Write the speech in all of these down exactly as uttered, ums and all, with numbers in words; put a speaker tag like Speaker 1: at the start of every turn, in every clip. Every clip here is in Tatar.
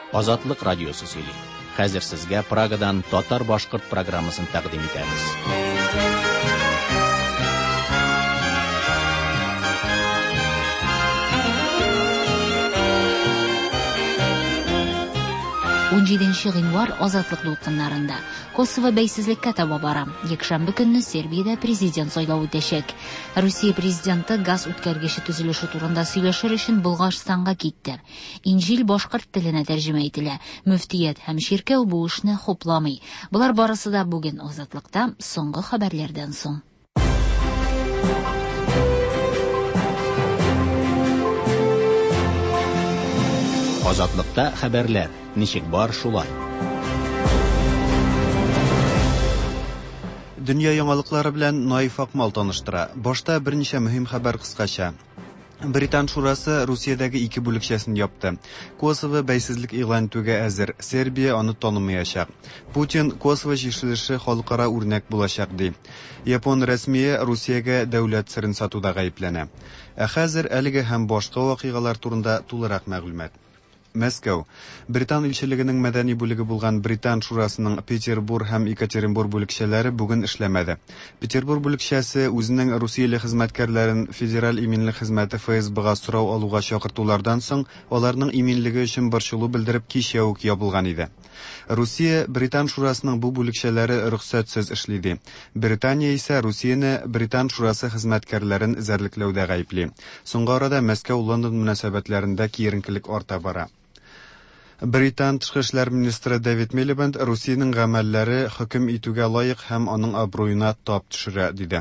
Speaker 1: Азатлык радиосы сөйли. Хәзер сезгә Прагадан татар-башкорт программасын тәкъдим итәбез.
Speaker 2: он җиденче гыйнвар азатлык дулкыннарында Косово бәйсезлеккә таба бара. Якшәмбе көнне Сербиядә президент сайлауы үтәчәк. Русия президенты газ үткәргече төзелеше турында сөйләшер өчен Булгарстанга китте. Инҗил башкорт теленә тәрҗемә ителә. Мөфтият һәм ширкәү бу эшне хупламый. Булар барысы да бүген азатлыкта соңгы хәбәрләрдән соң.
Speaker 1: Азатлыкта хәбәрләр. Ничек бар шулай.
Speaker 3: Дөнья яңалыклары белән Наиф Акмал таныштыра. Башта берничә мөһим хәбәр кыскача. Британ шурасы Русиядәге ике бүлекчәсен япты. Косово бәйсезлек игълан итүгә әзер. Сербия аны танымаячак. Путин Косово җишлеше халыкара үрнәк булачак ди. Япон рәсмие Русиягә дәүләт сырын сатуда гаепләнә. Ә хәзер әлеге һәм башка вакыйгалар турында тулырак мәгълүмат. Мәскәү. Британ илчелегенең мәдәни бүлеге булган Британ шурасының Петербург һәм Екатеринбург бүлекчәләре бүген эшләмәде. Петербург бүлекчәсе үзенең Русияле хезмәткәрләрен федераль иминлек хезмәте эф эс бэ-га сорау алуга чакыртулардан соң аларның иминлеге өчен борчылу белдереп кичә үк ябылган иде. Русия Британ шурасының бу бүлекчәләре рөхсәтсез эшли. Британия исә Русияне Британ шурасы хезмәткәрләрен эзәрлекләүдә гаепли. Соңгы арада Мәскәү-Лондон мөнәсәбәтләрендә киеренкелек арта бара. Британ тышкы эшләр министры Дэвид Милибанд Русиянең гамәлләре хөкем итүгә лаек һәм аның абруена тап төшерә диде.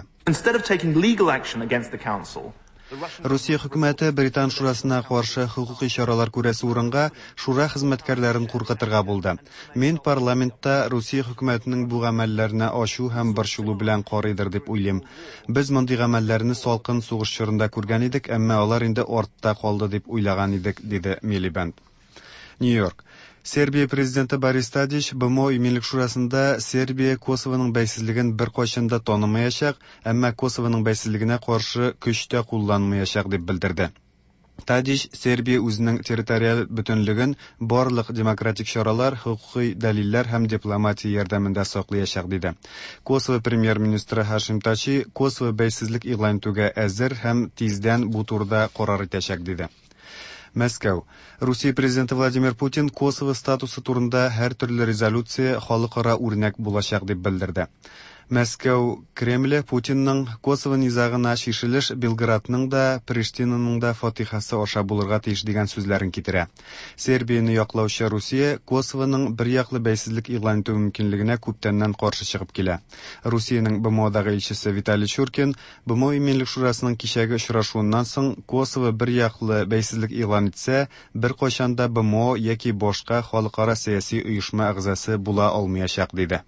Speaker 3: Русия хөкүмәте Британ шурасына каршы хукукый чаралар күрәсе урынга шура хезмәткәрләрен куркытырга булды. Мин парламентта Русия хөкүмәтенең бу гамәлләренә ачу һәм борчылу белән карыйдыр дип уйлыйм. Без мондый гамәлләрне салкын сугыш чорында күргән идек, әмма алар инде артта калды дип уйлаган идек, диде Милибанд. Нью-Йорк. Сербия президенты Борис Тадич бэ эм о иминлек шурасында Сербия Косовоның бәйсезлеген бер кайчанда танымаячак, әмма Косовоның бәйсезлегенә каршы көчтә кулланмаячак дип белдерде. Тадич Сербия үзенең территориаль бөтенлеген барлык демократик чаралар, хукукый дәлилләр һәм дипломатия ярдәмендә саклаячак диде. Косово премьер-министры Хашим Тачи Косово бәйсезлек игълан итүгә әзер һәм тиздән бу турыда карар итәчәк диде. Мәскәү. Русия президенты Владимир Путин Косово статусы турында һәр төрле резолюция халыкара үрнәк булачак дип белдерде. Мәскәү Кремле Путинның Косово низагына шишелеш Белградның да, Приштинаның да фатихасы аша булырга тиеш дигән сүзләрен китерә. Сербияны яклаучы Русия Косовоның бер яклы бәйсезлек игълан итү мөмкинлегенә күптәннән каршы чыгып килә. Русиянең бэ эм о-дагы илчесе Виталий Чуркин бэ эм о иминлек шурасының кичәге очрашуыннан соң Косово бер яклы бәйсезлек игълан итсә, бер кайчанда бэ эм о яки башка халыкара сәяси оешма әгъзасы була алмаячак диде.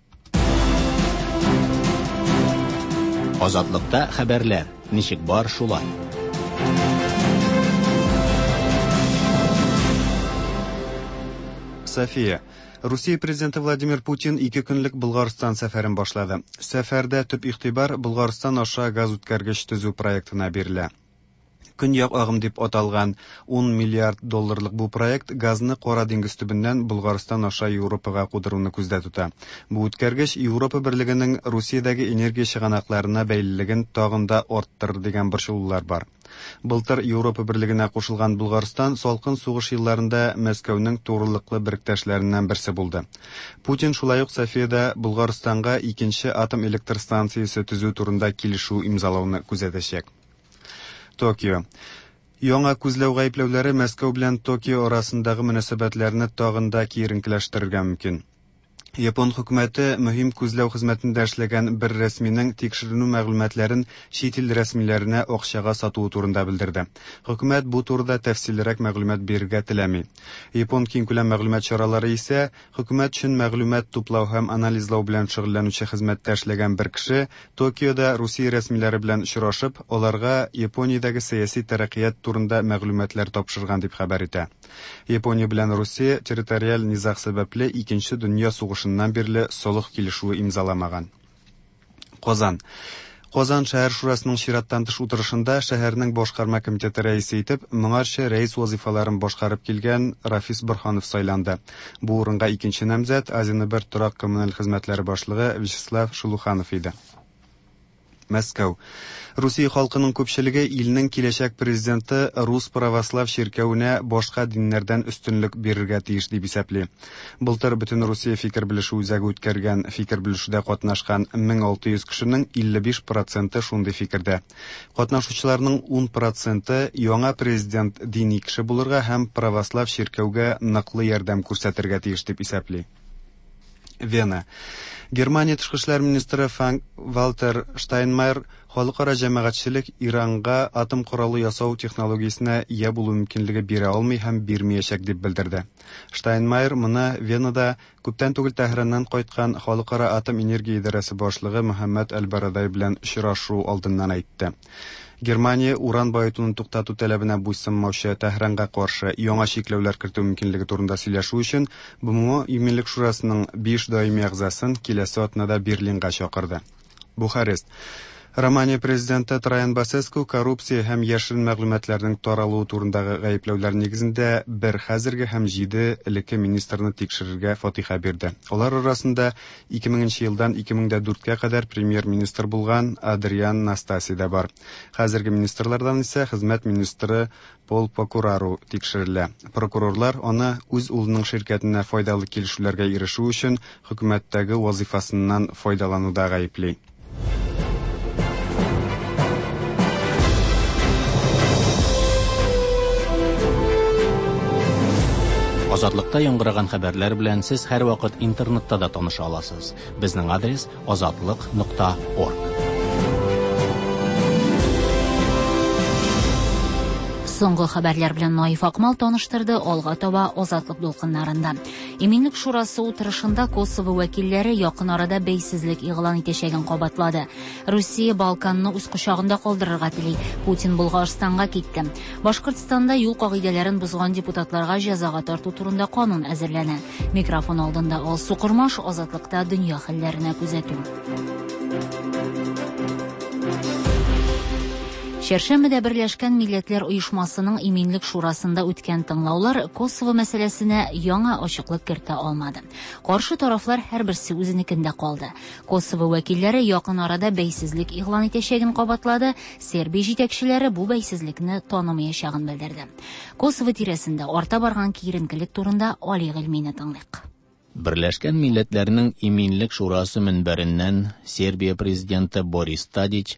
Speaker 1: Азатлыкта хәбәрләр. Ничек бар шулай.
Speaker 3: София. Русия президенты Владимир Путин ике көнлек Булгарстан сәфәрен башлады. Сәфәрдә төп игътибар Булгарстан аша газ үткәргеч төзү проектына бирелә. Көньяк агым дип аталган он миллиард долларлык бу проект газны Кара диңгез төбеннән Булгарстан аша Европага кудыруны күздә тота. Бу үткәргеч Европа берлегенең Русиядәге энергия чыганакларына бәйлелеген тагын да арттырыр дигән борчылулар бар. Былтыр Европа берлегенә кушылган Булгарстан салкын сугыш елларында Мәскәүнең турылыклы берктәшләреннән берсе булды. Путин шулай ук Софиядә Булгарстанга икенче атом электр станциясе төзү турында килешү имзалауны күзәтәчәк. Токио. Яңа күзләү гаепләүләре Мәскәү белән Токио арасындагы мөнәсәбәтләрне тагын да киеренкеләштерергә мөмкин. Япон хөкүмәте мөһим күзләү хезмәтендә эшләгән бер рәсминең тикшеренү мәгълүматларын чит ил рәсмиләренә акчага сатуы турында белдерде. Хөкүмәт бу турыда тәфсиллерәк мәгълүмат бирергә теләми. Япон киңкүләм мәгълүмат чаралары исә хөкүмәт өчен мәгълүмат туплау һәм анализлау белән шөгыльләнүче хезмәттә эшләгән бер кеше Токиода Русия рәсмиләре белән очрашып, аларга Япониядәге сәяси тәрәккыят турында мәгълүматлар тапшырган дип хәбәр итә. Япония белән Русия территориаль низаг сәбәпле икенче дөнья сугышыннан бирле солых килешүе имзаламаган. Казан. Казан шәһәр шурасының чираттан тыш утырышында шәһәрнең башкарма комитеты рәисе итеп моңарчы рәис вазифаларын башкарып килгән Рафис Борханов сайланды. Бу урынга икенче намзәт Азинобер торак коммуналь хезмәтләре башлыгы Вячеслав Шулуханов иде. Мәскәү. Русия халкының күпчелеге илнең киләчәк президенты Рус православ чиркәвенә башка диннәрдән өстенлек бирергә тиеш дип исәпли. Былтыр бөтен Русия фикер белешү үзәге үткәргән фикер белешүдә катнашкан мең алты йөз кешенең илле биш проценты шундый фикердә. Катнашучыларның ун проценты яңа президент дини кеше булырга һәм православ чиркәүгә ныклы ярдәм күрсәтергә тиеш дип исәпли. Вена. Германия тышкы эшләр министры Франк Вальтер Штайнмайер халыкара җәмәгатьчелек Иранга атом коралы ясау технологиясенә ия булу мөмкинлеге бирә алмый һәм бирмәячәк дип белдерде. Штайнмайер моны Венада күптән түгел Тәһраннан кайткан халыкара атом энергия идарәсе башлыгы Мөхәммәд Әл-Барадай белән очрашу алдыннан әйтте. Германия уран байытуны туктату таләбенә буйсынмаучы Тәһранга каршы яңа чикләүләр кертү мөмкинлеге турында сөйләшү өчен БМО Иминлек шурасының биш даими әгъзасын киләсе атнада Берлинга чакырды. Бухарест. Романия президенты Траян Басеску коррупция һәм яшерен мәгълүматларның таралуы турындагы гаепләүләр нигезендә бер хәзерге һәм җиде элекке министрны тикшерергә фатиха бирде. Алар арасында ике меңенче елдан ике мең дүрткә кадәр премьер-министр булган Адриан Настаси да бар. Хәзерге министрлардан исә хезмәт министры Пол Покурару тикшерелә. Прокурорлар аны үз улының ширкәтенә файдалы килешүләргә ирешү өчен хөкүмәттәге вазифасыннан файдалануда гаепли.
Speaker 1: Азатлыкта яңгыраган хәбәрләр белән сез һәр вакыт интернетта да таныша аласыз. Безнең адрес азатлык нокта орг.
Speaker 2: Соңгы хәбәрләр белән Наиф Акмал таныштырды, алга таба азатлык дулкыннарында. Иминлек шурасы утырышында Косово вәкилләре якын арада бәйсезлек игълан итәчәген кабатлады. Русия Балканны үз кочагында калдырырга тели. Путин Булгарстанга китте. Башкортстанда юл кагыйдәләрен бузган депутатларга җәзага тарту турында канун әзерләнә. Микрофон алдында Алсу Курмаш, азатлыкта дөнья хәлләренә күзәтү. Шәршәмбедә Берләшкән Милләтләр оешмасының Иминлек шурасында үткән тыңлаулар Косово мәсьәләсенә яңа ачыклык кертә алмады. Каршы тарафлар һәрберсе үзенекендә калды. Косово вәкилләре якын арада бәйсезлек игълан итәчәген кабатлады, Сербия җитәкчеләре бу бәйсезлекне танымаячагын белдерде. Косово тирәсендә арта барган киеренкелек турында Али Гыйльмине тыңлыйк.
Speaker 1: Берләшкән Милләтләрнең Иминлек шурасы мөнбәреннән Сербия президенты Борис Тадич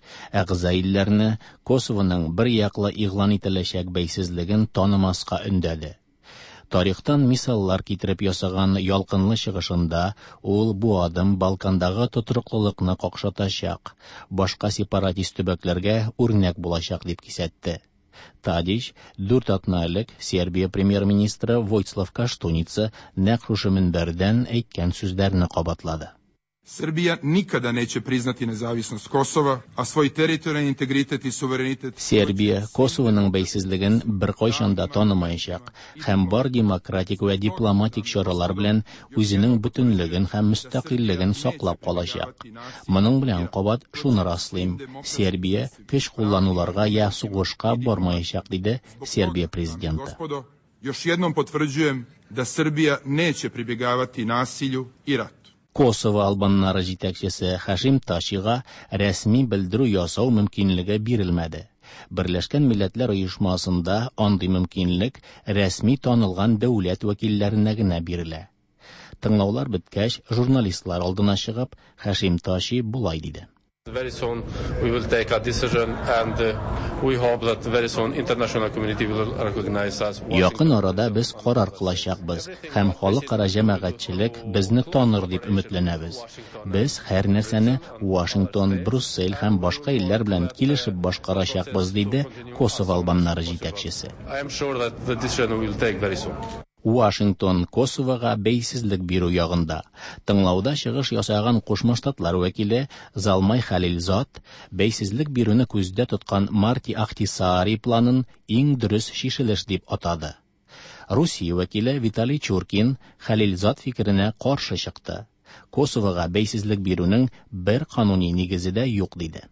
Speaker 1: әгъза Косовоның бер яклы игълан ителәчәк бәйсезлеген танымаска өндәде. Тарихтан мисаллар китереп ясаган ялкынлы чыгышында ул бу адым Балкандагы тотрыклылыкны какшатачак, башка сепаратист төбәкләргә үрнәк булачак дип кисәтте. Тадич дүрт атна элек Сербия премьер-министры Войцлав Каштуница нәкъ шушы мөнбәрдән әйткән сүзләрне кабатлады.
Speaker 4: Srbija nikada neće priznati nezavisnost Kosova, a svoj teritorijalni integritet i suverenitet...
Speaker 1: Сербия Косовоның бәйсезлеген бер кайчан да танымаячак һәм бар демократик вә дипломатик чаралар белән үзенең бөтенлеген һәм мөстәкыйльлеген саклап калачак. Моның белән кабат шуны раслыйм: Сербия көч куллануларга я сугышка бармаячак, диде Сербия президенты.
Speaker 4: Još jednom potvrđujem da Srbija neće pribjegavati nasilju i ratu.
Speaker 1: Косово албаннары җитәкчесе Хашим Ташига рәсми белдерү ясау мөмкинлеге бирелмәде. Берләшкән Милләтләр оешмасында андый мөмкинлек рәсми танылган дәүләт вәкилләренә генә бирелә. Тыңлаулар беткәч, журналистлар алдына чыгып, Хашим Таши булай диде.
Speaker 5: Very soon we will take a decision and uh, we hope that very soon international community will recognize us.
Speaker 1: Якын арада без карар кылачакбыз һәм халыкара җәмәгатьчелек безне таныр дип өметләнәбез. Без һәр нәрсәне Вашингтон, Брюссель һәм башка илләр белән килешеп башкарачакбыз, диде Косово албаннары җитәкчесе.
Speaker 5: I am sure that the decision will take very soon.
Speaker 1: Вашингтон Косовога бәйсезлек бирү ягында. Тыңлауда чыгыш ясаган Кушма Штатлар вәкиле Залмай Халилзат бәйсезлек бирүне күздә тоткан Марти Ахтисари планын иң дөрес шишелеш дип атады. Русия вәкиле Виталий Чуркин Халилзат фикеренә каршы чыкты. Косовога бәйсезлек бирүнең бер кануни нигезе дә юк, диде.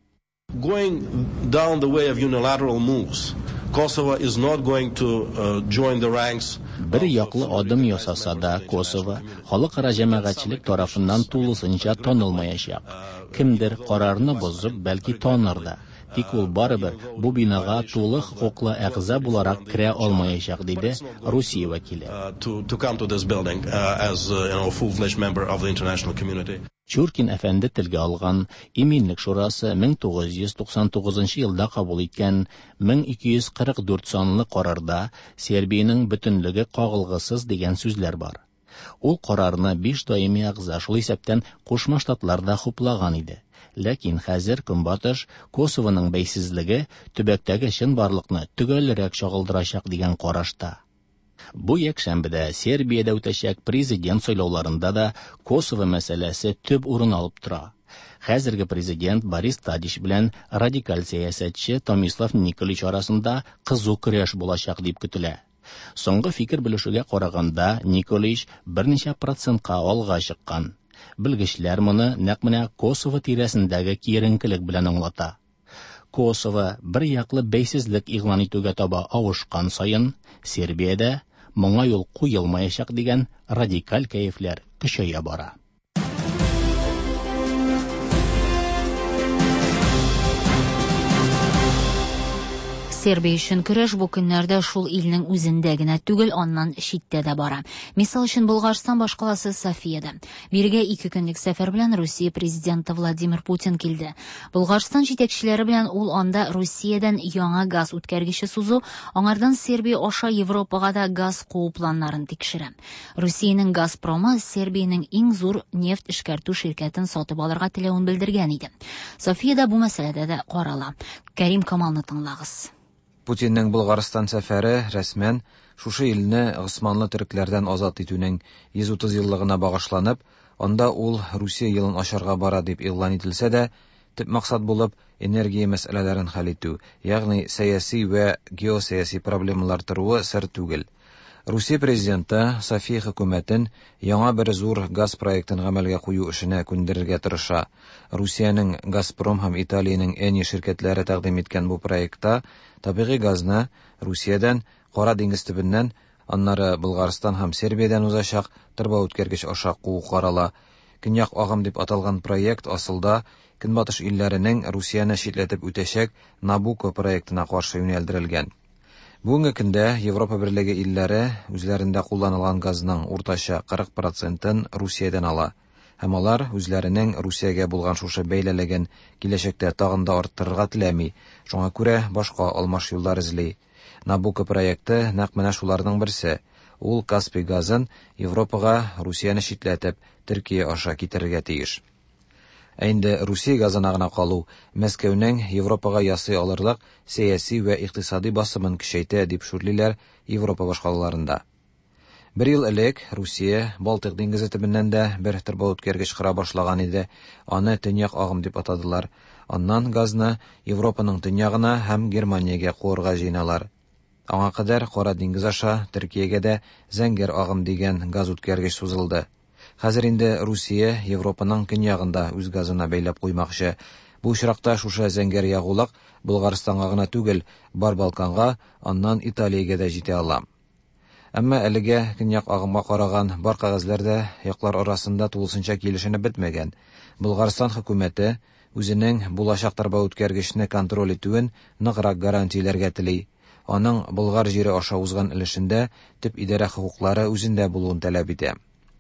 Speaker 6: Going down the way of unilateral moves, Kosovo is not going to uh, join the ranks.
Speaker 1: Bir yaqlı adım yasasa da Kosovo xalqara cemaatçilik tarafından tulusunca tanılmayacak. Kimdir qararını bozup belki tanırdı. Тик ул барыбер бу бинага тулы хукуклы әгъза буларак керә алмаячак, диде Русия вәкиле. Чуркин әфәнде телгә алган Иминлек шурасы мең тугыз йөз туксан тугызынчы елда кабул иткән мең ике йөз кырык дүрт санлы карарда Сербиянең бөтенлеге кагылгысыз дигән сүзләр бар. Ул карарны биш даими әгъза шул исәптән Кушма Штатларда хуплаган иде. Ләкин хәзер Көнбатыш Косовоның бәйсезлеге төбәктәге чын барлыкны төгәлрәк чагылдырачак дигән карашта. Бу якшәмбедә Сербиядә үтәчәк президент сайлауларында да Косово мәсьәләсе төп урын алып тора. Хәзерге президент Борис Тадич белән радикаль сәясәтче Томислав Николич арасында кызу көрәш булачак дип көтелә. Соңгы фикер белешүгә караганда Николич берничә процентка алга чыккан. Белгечләр моны нәкъ менә Косово тирәсендәге киеренкелек белән аңлата. Косово бер яклы бәйсезлек игълан итүгә таба авышкан саен, Сербиядә моңа юл куелмаячак дигән радикаль кәефләр көчәя бара.
Speaker 2: Сербия өчен көрәш бу көннәрдә шул илнең үзендә генә түгел, аннан читтә дә бара. Мисал өчен Булгарстан башкаласы Софиядә. Биргә ике көнлек сәфәр белән Русия президенты Владимир Путин килде. Булгарстан җитәкчеләре белән ул анда Русиядән яңа газ үткәргече сузу, аңардан Сербия аша Европага да газ куу планнарын тикшерә. Русиянең Газпромы Сербиянең иң зур нефть эшкәртү ширкәтен сатып алырга теләвен белдергән иде. Софиядә бу мәсьәләдә дә карала. Кәрим Камалны тыңлагыз.
Speaker 7: Путинның Булгарстан сәфәре рәсмән шушы илне Госманлы төрекләрдән азат итүнең йөз утыз еллыгына багышланып, анда ул Русия елын ачарга бара дип игълан ителсә дә, төп максат булып энергия мәсьәләләрен хәл итү, ягъни сәяси вә геосәяси проблемалар торуы сер түгел. Русия президенты София хөкүмәтен яңа бер зур газ проектын гамәлгә кую эшенә күндерергә тырыша. Русиянең Газпром һәм Италиянең Эни ширкәтләре тәкъдим иткән бу проектта табигый газны Русиядән, Кара диңгез төбеннән, аннары Булгарстан һәм Сербиядән узачак тырба үткәргеч аша куу карала. Көньяк агым дип аталган проект асылда Көнбатыш илләренең Русияны читләтеп үтәчәк Набуко проектына каршы юнәлдерелгән. Бүгенге көндә Европа Берлеге илләре үзләрендә кулланылган газның уртача кырык процентын Русиядән ала. Һәм алар үзләренең Русиягә булган шушы бәйләлеген киләчәктә тагын да арттырырга теләми. Шуңа күрә башка алмаш юллар эзли. Набуко проекты нәкъ менә шуларның берсе. Ул Каспий газын Европага Русияны читләтеп Төркия аша китерергә тиеш. Ә инде Русия газына гына калу Мәскәүнең Европага ясый алырлык сәяси вә икътисади басымын көчәйтә дип шүрлиләр Европа башкалаларында. Бер ел элек Русия Балтык диңгезе төбеннән дә бер тырба үткәргеч кыра башлаган иде. Аны Төньяк агым дип атадылар. Аннан газны Европаның төньягына һәм Германиягә куырга җыйналар. Аңа кадәр Кара диңгез аша Төркиягә дә Зәңгәр агым дигән газ үткәргеч сузылды. Хәзер инде Русия Европаның көньягында үз газына бәйләп куймакчы. Бу очракта шушы Зәңгәр ягулык Булгарстанга гына түгел, бар Балканга, аннан Италиягә дә җитә ала. Әмма әлегә көньяк агымга караган бар кагазларда яклар арасында тулысынча килешенеп бетмәгән. Булгарстан хөкүмәте үзенең булачак тырба үткәргечне контроль итүен ныграк гарантияләргә тели. Аның Болгар җире аша узган өлешендә төп идарә хукуклары үзендә булуын таләп итә.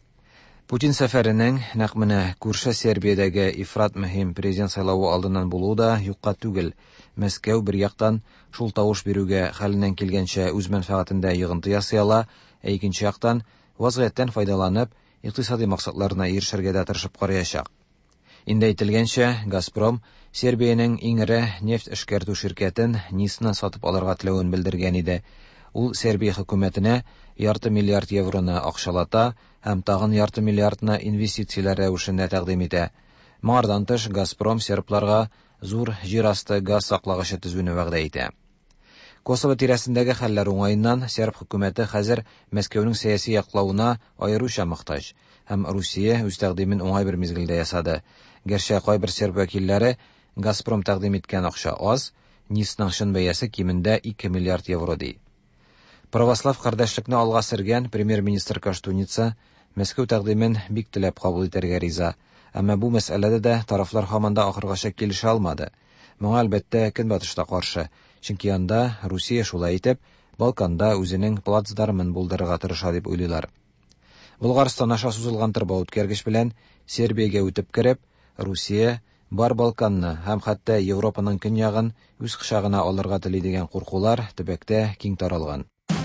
Speaker 7: Путин сәфәренең нәкъ менә күрше Сербиядәге ифрат мөһим президент сайлауы алдыннан булуы да юкка түгел. Мәскәү бер яктан шул тавыш бирүгә хәленнән килгәнчә үз мәнфәгатендә йыгынты ясый ала, ә икенче яктан вазгыятьтән файдаланып, икътисади максатларына ирешергә дә тырышып караячак. Инде әйтелгәнчә, Газпром Сербиянең иң ире нефть эшкәртү ширкәтен Нисны сатып алырга теләвен белдергән иде. Ул Сербия хөкүмәтенә ярты миллиард евроны акчалата һәм тагын ярты миллиардны инвестицияләр рәвешендә тәкъдим итә. Моңардан тыш Газпром сербларга зур җир асты газ саклагычы төзүне вәгъдә итә. Косово тирәсендәге хәлләр уңаеннан серб хөкүмәте хәзер Мәскәүнең сәяси яклауына аеруча мохтаҗ һәм Русия үз тәкъдимен уңай бер мизгелдә ясады. Гәрчә кайбер серб вәкилләре Газпром тәкъдим иткән акча аз, нефтьнең чын бәясе кимендә ике миллиард евро ди. Православ кардәшлекне алга сөргән премьер-министр Каштуница Мәскәү тәкъдимен бик теләп кабул итәргә риза, әмма бу мәсьәләдә дә тарафлар һаман да ахыргача килешә алмады. Моңа әлбәттә Көнбатыш та каршы, чөнки анда Русия шулай итеп Балканда үзенең плацдармын булдырырга тырыша дип уйлыйлар. Булгарстан аша сузылган торба үткәргеч белән Сербиягә үтеп кереп, Русия бар Балканны һәм хәтта Европаның көньягын үз кочагына алырга тели дигән куркулар төбәктә киң таралган.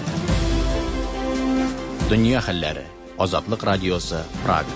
Speaker 1: Дөнья хәлләре. Азатлык радиосы, Прага.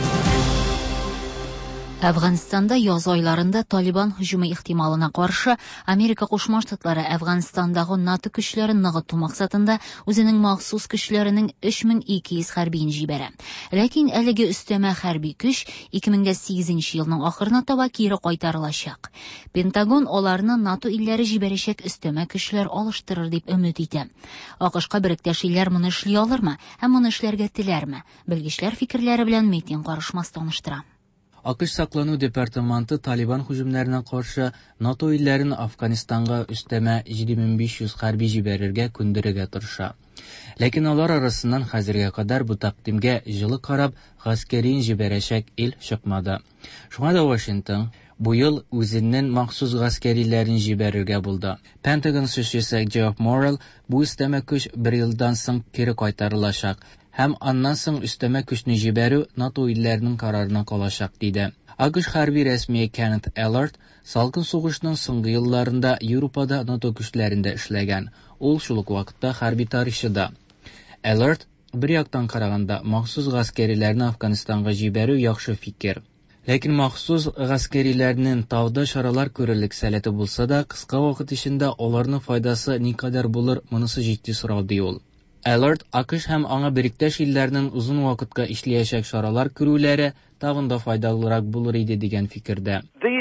Speaker 2: Әфганстанда яз айларында Талибан һөҗүме ихтималына каршы Америка Кушма Штатлары Әфганстандагы НАТО көчләрен ныгыту максатында үзенең махсус көчләренең өч мең ике йөз хәрбиен җибәрә. Ләкин әлеге өстәмә хәрби көч ике мең сигезенче елның ахырына таба кире кайтарылачак. Пентагон аларны НАТО илләре җибәрәчәк өстәмә көчләр алыштырыр дип өмет итә. АКШка беректәш илләр моны эшли алырмы һәм моны эшләргә теләрме? Белгечләр фикерләре белән Митин карышмас таныштыра.
Speaker 8: АКШ саклану департаменты Талибан һөҗүмнәренә каршы НАТО илләрен Афганистанга өстәмә җиде мең биш йөз хәрби җибәрергә күндерергә тырыша. Ләкин алар арасыннан хәзергә кадәр бу тәкъдимгә җылы карап гаскәрин җибәрәчәк ил чыкмады. Шуңа да Вашингтон бу ел үзенең махсус гаскәриләрен җибәрергә булды. Пентагон сөйчесе Джефф Моррелл бу өстәмә көч бер елдан соң кире кайтарылачак. Һәм аннан соң өстәмә көчне җибәрү НАТО илләренең карарына калачак диде. АКШ хәрби рәсми Кеннет Эллард салкын сугышның соңгы елларында Европада НАТО көчләрендә эшләгән. Ул шул ук вакытта хәрби тарихчы да. Эллард бер яктан караганда махсус гаскәриләрне Афганистанга җибәрү яхшы фикер. Ләкин махсус гаскәриләрнең тауда чаралар күрерлек сәләте булса да, кыска вакыт эчендә аларның файдасы никадәр булыр, монысы җитди сорау ди ул. Эллард АКШ һәм аңа беректәш илләрнең узын вакытка эшләячәк чаралар күрүләре тагын да файдалырак булыр иде дигән фикердә.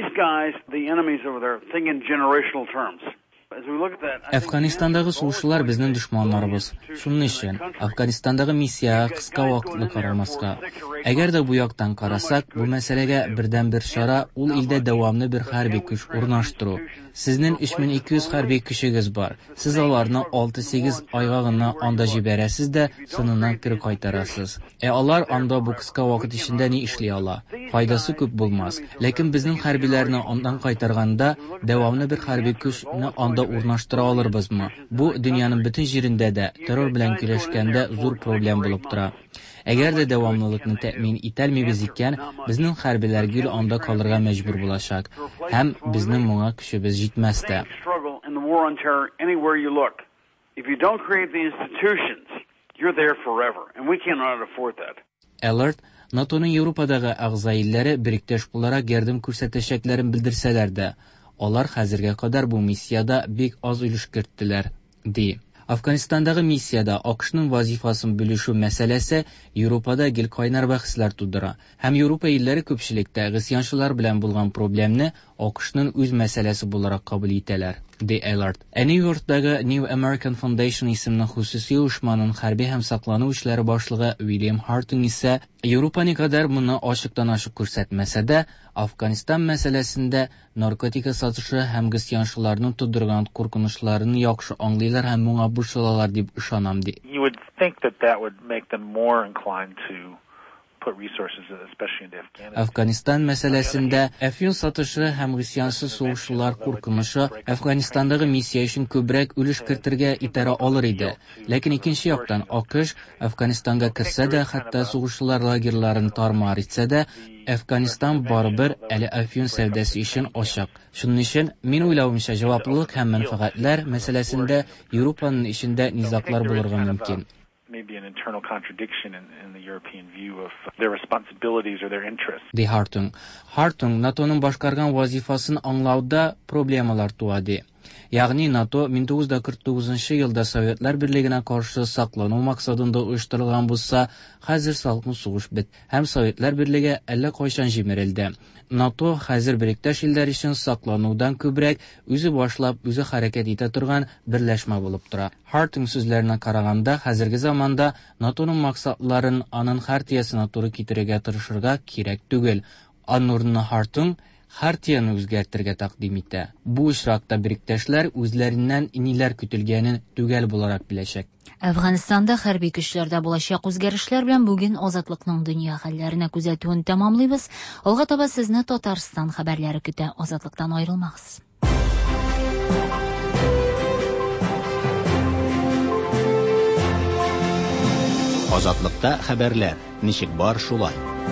Speaker 8: Әфганистандагы сугышчылар безнең дошманнарыбыз. Шуның өчен Афганистандагы миссияга кыска вакытлы карамаска. Әгәр дә бу яктан карасак, бу мәсьәләгә бердән-бер чара ул илдә дәвамлы бер хәрби көч урнаштыру. Сезнең өч мең ике йөз хәрби көчегез бар. Сез аларны алты-сигез айга гына анда җибәрәсез дә сыныннан кире кайтарасыз. Ә алар анда бу кыска вакыт эчендә ни эшли ала? Файдасы күп булмас. Ләкин безнең хәрбиләрне андан кайтарганда дәвамлы бер хәрби көчне анда урнаштыра алырбызмы? Бу дөньяның бөтен җирендә дә террор белән көрәшкәндә зур проблем булып тора. Әгәр дә дәвамлылыкны тәэмин итәлмибез икән, безнең хәрбиләр гел анда калырга мәҗбүр булачак. Һәм безнең моңа көчебез җитмәс дә. Эллард НАТОның Европадагы әгъза-илләре беректәш буларак ярдәм күрсәтәчәкләрен белдерсәләр дә, алар хәзергә кадәр бу миссияда бик аз өлеш керттеләр, ди. Афганистандагы миссияда АКШның вазифасын бүлешү мәсьәләсе Европада гел кайнар бәхәсләр тудыра. Һәм Европа илләре күпчелектә гысьянчылар белән булган проблемны АКШның үз мәсьәләсе буларак кабул итәләр, ди Эллард. Нью-Йорктагы New American Foundation исемле хусуси оешманың хәрби һәм саклану эшләре башлыгы Уильям Хартинг исә Европа никадәр моны ачыктан-ачык күрсәтмәсә дә, Афганистан мәсьәләсендә наркотика сатышы һәм гысьянчыларның тудырган куркынычларын яхшы аңлыйлар һәм моңа борчылалар дип ышанам, ди.
Speaker 9: You would think that that would make them more inclined to
Speaker 8: Афганистан мәсьәләсендә әфьюн сатышы һәм гысьянсыз сугышчылар куркынышы Афганистандагы миссия өчен күбрәк өлеш кертергә итерә алыр иде. Ләкин икенче яктан АКШ Афганистанга керсә дә, хәтта сугышчылар лагерьларын тармар итсә дә, Афганистан барыбер әле әфьюн сәүдәсе өчен ачык. Шуның өчен мин уйлавымча җаваплылык һәм мәнфәгатьләр мәсьәләсендә Европаның ишендә низаклар булырга мөмкин.
Speaker 9: Maybe an internal contradiction in, in the European view of their responsibilities or their interests.
Speaker 8: Ди Хартунг. Хартунг НАТОның башкарган вазифасын аңлауда проблемалар туа ди. Ягъни НАТО мең тугыз йөз кырык тугызынчы елда Советлар Берлегенә каршы саклану максатында оештырылган булса, хәзер салкын сугыш бит һәм Советлар Берлеге әллә кайчан җимерелде. НАТО хәзер беректәш илләр өчен сакланудан күбрәк үзе башлап, үзе хәрәкәт итә торган берләшмә булып тора. Хартинг сүзләренә караганда, хәзерге заманда NATOның максатларын аның хартиясына туры китерергә тырышырга кирәк түгел. Аннурны Хартинг хартияны үзгәртергә тәкъдим итә. Бу очракта биректәшләр үзләреннән ниләр көтелгәнен төгәл буларак беләчәк.
Speaker 2: Әфганстанда хәрби көчләрдә булачак үзгәрешләр белән бүген азатлыкның дөнья хәлләренә күзәтүен тәмамлыйбыз. Алга таба сезне Татарстан хәбәрләре көтә. Азатлыктан аерылмагыз.
Speaker 1: Азатлыкта хәбәрләр. Ничек бар шулай.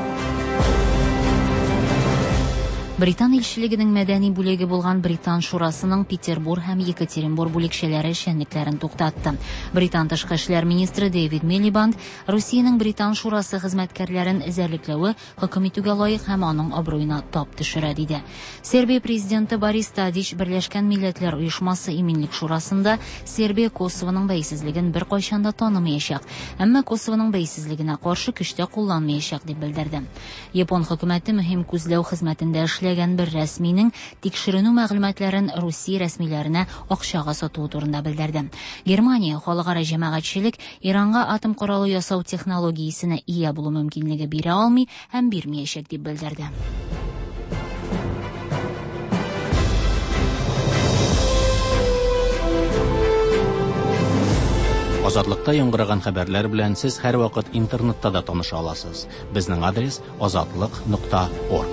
Speaker 2: Британ илчелегенең мәдәни бүлеге булган Британ шурасының Петербург һәм Екатеринбург бүлекчәләре эшчәнлекләрен туктатты. Британ тышкы эшләр министры Дэвид Милибанд Россиянең Британ шурасы хезмәткәрләрен эзәрлекләве хөкем итүгә лаек һәм аның абруена тап төшерә диде. Сербия президенты Борис Тадич Берләшкән Милләтләр Оешмасы иминлек шурасында Сербия Косовоның бәйсезлеген бер кайчан да танымаячак, әмма Косовоның бәйсезлегенә каршы көчтә кулланмаячак дип белдерде. Япон хөкүмәте мөһим күзләү хезмәтендә эшләгән бер рәсминең тикшеренү мәгълүматларын Русия рәсмиләренә акчага сатуы турында белдерде. Германия халыкара җәмәгатьчелек Иранга атом коралы ясау технологиясенә ия булу мөмкинлеге бирә алмый һәм бирмәячәк дип белдерде.
Speaker 1: Азатлыкта яңгыраган хәбәрләр белән сез һәрвакыт интернетта да таныша аласыз. Безнең адрес азатлык нокта орг.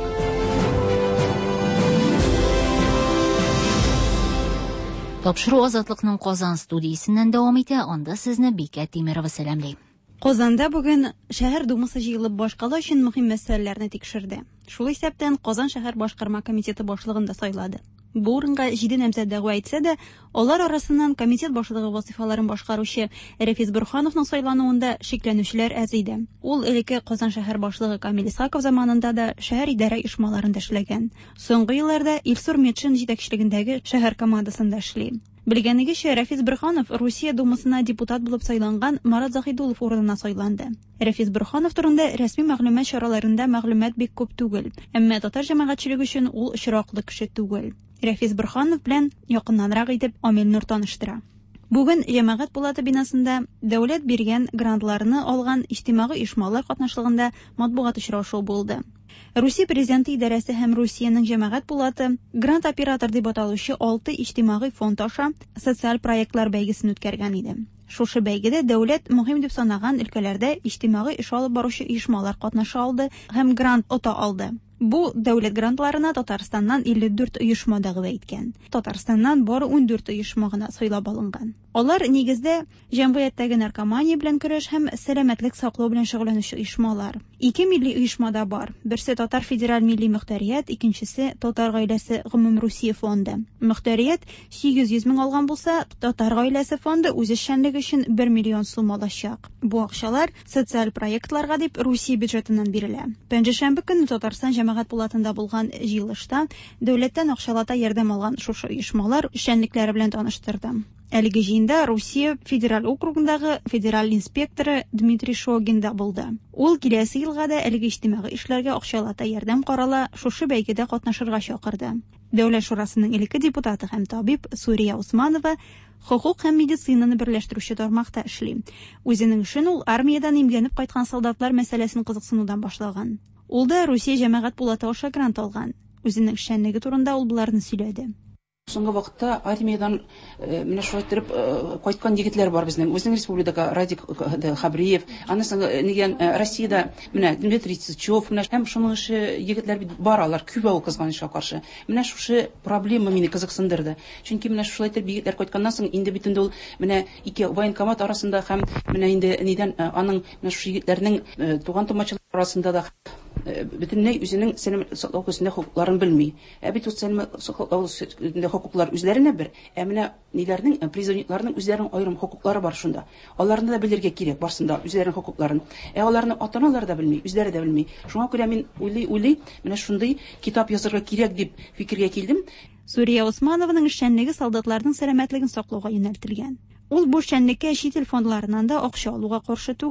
Speaker 2: Тапшыру азатлыкның Казан студиясеннән дәвам итә. Анда сезне Бикә Тимерова сәламлый.
Speaker 10: Казанда бүген шәһәр думасы җыелып башкала өчен мөһим мәсьәләләрне тикшерде. Шул исәптән Казан шәһәр башкарма комитеты башлыгын да сайлады. Бу урынга җиде намзәт дәгъва итсә дә, алар арасыннан комитет башлыгы вазифаларын башкаручы Рәфис Борхановның сайлануында шикләнүчеләр әз иде. Ул элекке Казан шәһәр башлыгы Камил Исаков заманында да шәһәр идарә оешмаларында эшләгән. Соңгы елларда Илсур Метшин җитәкчелегендәге шәһәр командасында эшли. Белгәнегезчә, Рәфис Борханов Русия думасына депутат булып сайланган Марат Заһидуллов урынына сайланды. Рәфис Борханов турында рәсми мәгълүмат чараларында мәгълүмат бик күп түгел, әмма татар җәмәгатьчелеге өчен ул очраклы кеше түгел. Рәфис Борханов белән якыннанрак итеп Амил Нур таныштыра. Бүген җәмәгать палаты бинасында дәүләт биргән грантларны алган иҗтимагый оешмалар катнашлыгында матбугат очрашу булды. Русия президенты идарәсе һәм Русиянең җәмәгать палаты грант оператор дип аталучы алты иҗтимагый фонд аша социаль проектлар бәйгесен үткәргән иде. Шушы бәйгедә дәүләт мөһим дип санаган өлкәләрдә иҗтимагый эш алып баручы оешмалар катнаша алды һәм грант ота алды. Бу дәүләт грантларына Татарстаннан илле дүрт оешма дәгъва иткән. Татарстаннан бары ундүрт оешма гына сайлап алынган. Алар нигездә җәмгыятьтәге наркомания белән көрәш һәм сәламәтлек саклау белән шөгыльләнүче оешмалар. Ике милли оешмада бар. Берсе Татар федераль милли мөхтәрият, икенчесе Татар гаиләсе гомум Русия фонды. Мөхтәрият сигез йөз мең алган булса, Татар гаиләсе фонды үз эшчәнлеге өчен бер миллион сум алачак. Бу акчалар социаль проектларга дип Русия бюджетыннан бирелә. Пәнҗешәмбе көнне Татарстан җәмәгать палатында булган җыелышта дәүләттән акчалата ярдәм алган шушы оешмалар эшчәнлекләре белән таныштырды. Әлеге җыенда Русия федераль округындагы федераль инспекторы Дмитрий Шогин да булды. Ул киләсе елга да әлеге иҗтимагый эшләргә акчалата ярдәм карала шушы бәйгедә катнашырга чакырды. Дәүләт шурасының элекке депутаты һәм табиб Сурия Усманова хокук һәм медицинаны берләштерүче тармакта эшли. Үзенең эшен ул армиядән имгәнеп кайткан солдатлар мәсьәләсен кызыксынудан башлаган. Ул да Русия җәмәгать палаты аша грант алган. Үзенең эшчәнлеге турында ул буларны сөйләде.
Speaker 11: Соңгы вакытта армиядан менә шулай торып кайткан егетләр бар безнең. Үзенең республикага Радик Хабриев, аннан соң нигән Россиядә менә Дмитрий Цычев, менә һәм шуның егетләр бит бар, алар күбә ул кызганычка каршы. Менә шушы проблема мине кызыксындырды. Чөнки менә шулай торып егетләр кайтканнан соң инде бит инде ул менә ике военкомат арасында һәм менә инде нидән аның менә шу егетләрнең туган тумачылар арасында да бөтенләй үзенең сәламәтлек саклау көсендә хокукларын белми. Ә бит ул сәламәтлек саклау көсендә хокуклар үзләренә бер, ә менә ниләрнең призывникларның үзләренең аерым хокуклары бар шунда. Аларны да белергә кирәк барсында үзләренең хокукларын. Ә аларны ата-аналар да белми, үзләре дә белми. Шуңа күрә мин уйлый-уйлый, менә шундый китап язарга кирәк дип фикергә килдем.
Speaker 10: Сурия Усмановның эшчәнлеге солдатларның сәламәтлеген саклауга юнәлтелгән. Ул бу эшчәнлеккә чит ил фондларыннан да акча алуга каршы түгел.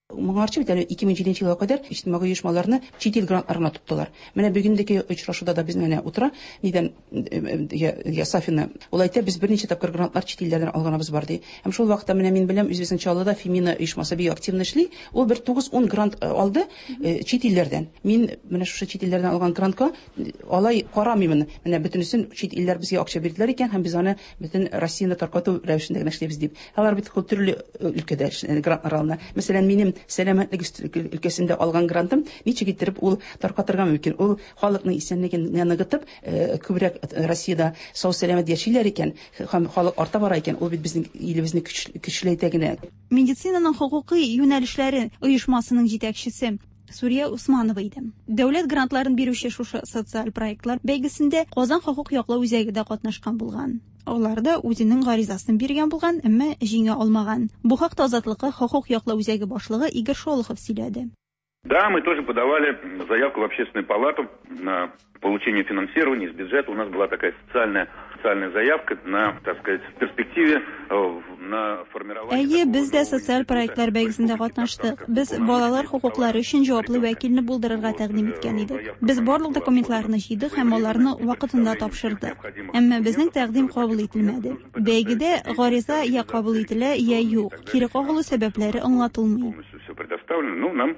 Speaker 11: Моңарчы бит әле ике мең җиденче елга кадәр иҗтимагый оешмаларны чит ил грантларына тоттылар. Менә бүгенге очрашуда да без менә утыра, нидән я Сафина. Ул әйтә, без берничә тапкыр грантлар чит илләрдән алганыбыз бар ди. Һәм шул вакытта менә мин беләм, үзебезнең Чаллыда Фемина оешмасы бик активно эшли. Ул бер тугыз-ун грант алды чит илләрдән. Мин менә шушы чит илләрдән алган грантка алай карамыймын. Менә бөтенесен чит илләр безгә акча бирделәр икән, һәм без аны бөтен Россияны таркату рәвешендә генә эшлибез дип. Алар бит төрле өлкәдә грантлар алына. Мәсәлән, минем сәламәтлек өлкәсендә алган грантым ничек иттереп ул таркатырга мөмкин? Ул халыкның исәнлеген ныгытып, күбрәк Россиядә сау сәламәт яшиләр икән, һәм халык арта бара икән. Ул бит безнең илебезне көчләйтә генә.
Speaker 10: Медицинаның хокукый юнәлешләре оешмасының җитәкчесе Сурия Усманова иде. Дәүләт грантларын бирүче шушы социаль проектлар бәйгесендә Казан хокук яклау үзәгендә катнашкан булган. Аларда үзенең гаризасын биргән булган, әмма җиңә алмаган. Бу хакта Азатлыкка хокук яклау үзәге башлыгы Игорь Шолохов сөйләде.
Speaker 12: Да, мы тоже подавали заявку в общественную палату на получение финансирования из бюджета. У нас была такая социальная, социальная заявка на, так сказать, в перспективе на формирование...
Speaker 10: Әйе, без дә социаль проектлар бәйгесендә катнаштык. Без балалар хокуклары өчен җаваплы вәкилне булдырырга тәкъдим иткән идек. Без барлык документларны җыйдык һәм аларны вакытында тапшырдык. Әмма безнең тәкъдим кабул ителмәде. Бәйгедә гариза я кабул ителә, я юк. Кире кагылу сәбәпләре аңлатылмый.
Speaker 12: Все предоставлено, ну, нам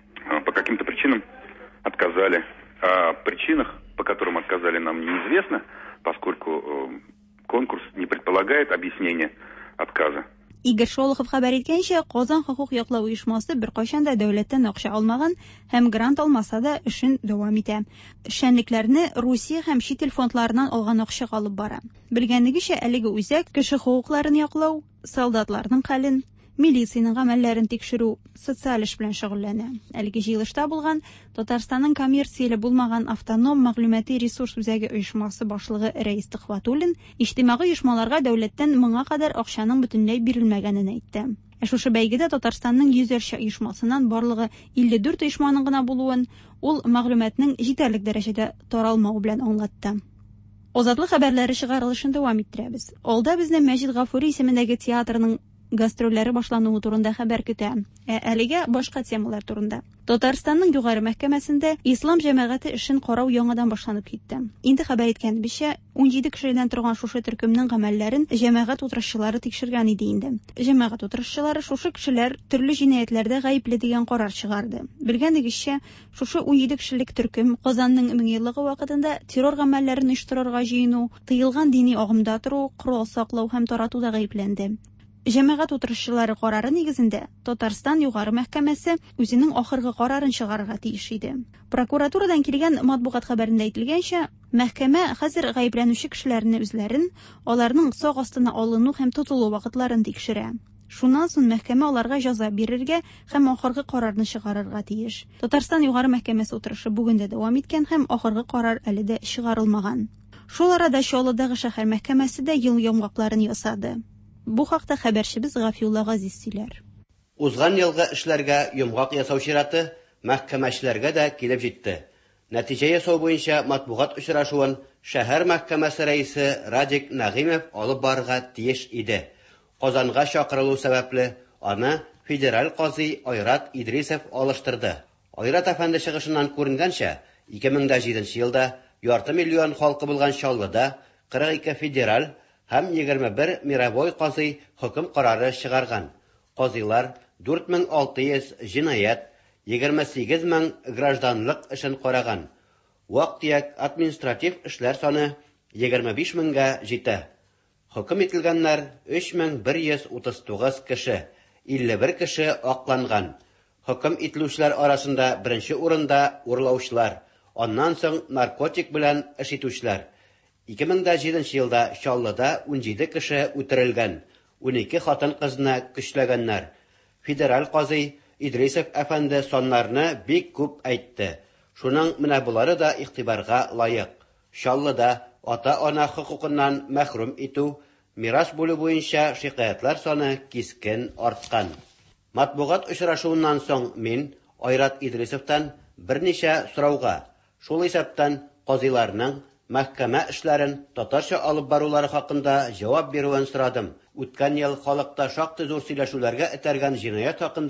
Speaker 12: по каким-то причинам отказали. О причинах, по которым отказали, нам неизвестно, поскольку конкурс не предполагает объяснения отказа.
Speaker 10: Игорь Шолохов хәбәр иткәнчә, Казан хокук яклау оешмасы беркайчан да дәүләттән акча алмаган һәм грант алмаса да эшен дәвам итә. Эшчәнлекләрне Русия һәм чит ил фондларыннан алган акча алып бара. Белгәнегезчә, әлеге үзәк кеше хокукларын яклау, солдатларның хәлен, милицияның гамәлләрен тикшерү, социаль эш белән шөгыльләнә. Әлеге җыелышта булган Татарстанның коммерцияле булмаган автоном мәгълүмати ресурс үзәге оешмасы башлыгы Рәис Төхвәтуллин иҗтимагый оешмаларга дәүләттән моңа кадәр акчаның бөтенләй бирелмәгәнен әйтте. Ә шушы бәйгедә Татарстанның йөзәрчә оешмасыннан барлыгы илле дүрт оешманың гына булуын ул мәгълүматның җитәрлек дәрәҗәдә таралмау белән аңлатты. Азатлык хәбәрләре чыгарылышын дәвам иттерәбез. Алда безне Мәҗит Гафури исемендәге театрның гастрольләре башлануы турында хәбәр көтә. Ә әлегә башка темалар турында. Татарстанның югары мәхкәмәсендә ислам җәмәгате эшен карау яңадан башланып китте. Инде хәбәр иткәнебезчә, ун җиде кешедән торган шушы төркемнең гамәлләрен җәмәгать утырышчылары тикшергән иде инде. Җәмәгать утырышчылары шушы кешеләр төрле җинаятьләрдә гаепле дигән карар чыгарды. Белгәнегезчә, шушы ун җиде кешелек төркем Казанның мең еллыгы вакытында террор гамәлләрен оештырырга җыену, тыелган дини агымда туру, корал саклау һәм таратуда гаепләнде. Җәмәгать утырышчылары карары нигезендә Татарстан югары мәхкәмәсе үзенең ахыргы карарын чыгарырга тиеш иде. Прокуратурадан килгән матбугат хәбәрендә әйтелгәнчә, мәхкәмә хәзер гаепләнүче кешеләрне үзләрен, аларның сак астына алыну һәм тотылу вакытларын тикшерә. Шуннан соң мәхкәмә аларга җәза бирергә һәм ахыргы карарны чыгарырга тиеш. Татарстан югары мәхкәмәсе утырышы бүген дә дәвам иткән һәм ахыргы карар әле дә чыгарылмаган. Шул арада Чаллыдагы шәһәр мәхкәмәсе дә ел яңакларын ясады. Бу хакта хәбәрчебез Гафиулла Газиз сөйләр.
Speaker 13: Узган елгы эшләргә йомгак ясау чираты мәхкәмәчләргә дә килеп җитте. Нәтиҗә ясау буенча матбугат очрашуын шәһәр мәхкәмәсе рәисе Радик Нәгыймов алып барырга тиеш иде. Казанга чакырылу сәбәпле аны федераль казый Айрат Идрисов алыштырды. Айрат әфәнде чыгышыннан күренгәнчә, ике мең җиденче елда ярты миллион халкы булган Чаллыда кырык ике федераль һәм егерме бер мировой казый хөкем карары чыгарган. Казыйлар дүрт мең алты йөз җинаят, егерме сигез мең гражданлык эшен караган. Вак-төяк административ эшләр саны егерме биш меңгә җитә. Хөкем ителгәннәр өч мең бер йөз утыз тугыз кеше, илле бер кеше акланган. Хөкем ителүчеләр арасында беренче урында урлаучылар, аннан соң наркотик белән эш итүчеләр. ике мең җиденче елда Чаллыда ун җиде кеше үтерелгән, ун ике хатын-кызны көчләгәннәр. Федераль казый Идрисов әфәнде саннарны бик күп әйтте. Шуның менә булары да игътибарга лаек. Чаллыда ата-ана хукукыннан мәхрүм итү, мирас бүлү буенча шикаятлар саны кискен арткан. Матбугат очрашуыннан соң мин Айрат Идрисовтан берничә сорауга, шул исәптән казыйларның мәхкәмә эшләрен татарча алып барулары хакында җавап бирүен сорадым. Үткән ел халыкта шактый зур сөйләшүләргә этәргән җинаят хакында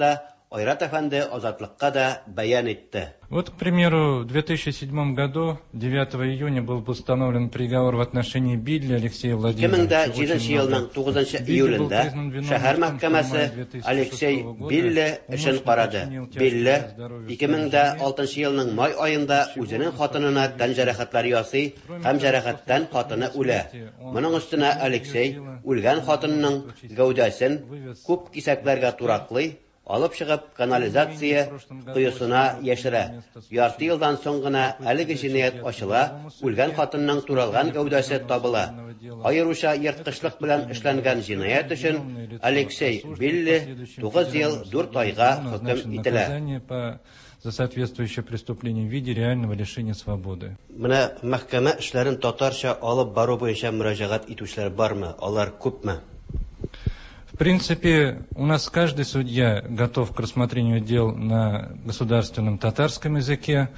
Speaker 13: Айрат әфәнде Азатлыкка да баян итте.
Speaker 14: Вот, к примеру, в две тысячи седьмом году, девятого июня, был постановлен приговор в отношении Билли Алексея Владимировича.
Speaker 13: ике мең җиденче елның тугызынчы июлендә шәһәр мәхкәмәсе Алексей Билли эшен карады. Билли ике мең алтынчы елның май айында үзенең хатынына тән җәрәхәтләре ясый һәм җәрәхәттән хатыны үлә. Моның өстенә Алексей үлгән хатынының гәүдәсен күп кисәкләргә тураклый, алып чыгып канализация кuyысына яшерә. Ярты елдан соң гына әлеге җинаять ачыла, үлгән хатынның туралган гәүдәсе табыла. Аеруча ерткычлык белән эшләнгән җинаять өчен Алексей Билли тугыз ел дүрт айга хөкем ителә.
Speaker 14: За соответствующее преступление в виде реального лишения свободы.
Speaker 13: Менә мәхкәмә эшләрен татарча алып бару буенча мөрәҗәгать итүчеләр бармы? Алар күпме?
Speaker 14: В принципе, у нас каждый судья готов к рассмотрению дел на государственном татарском языке.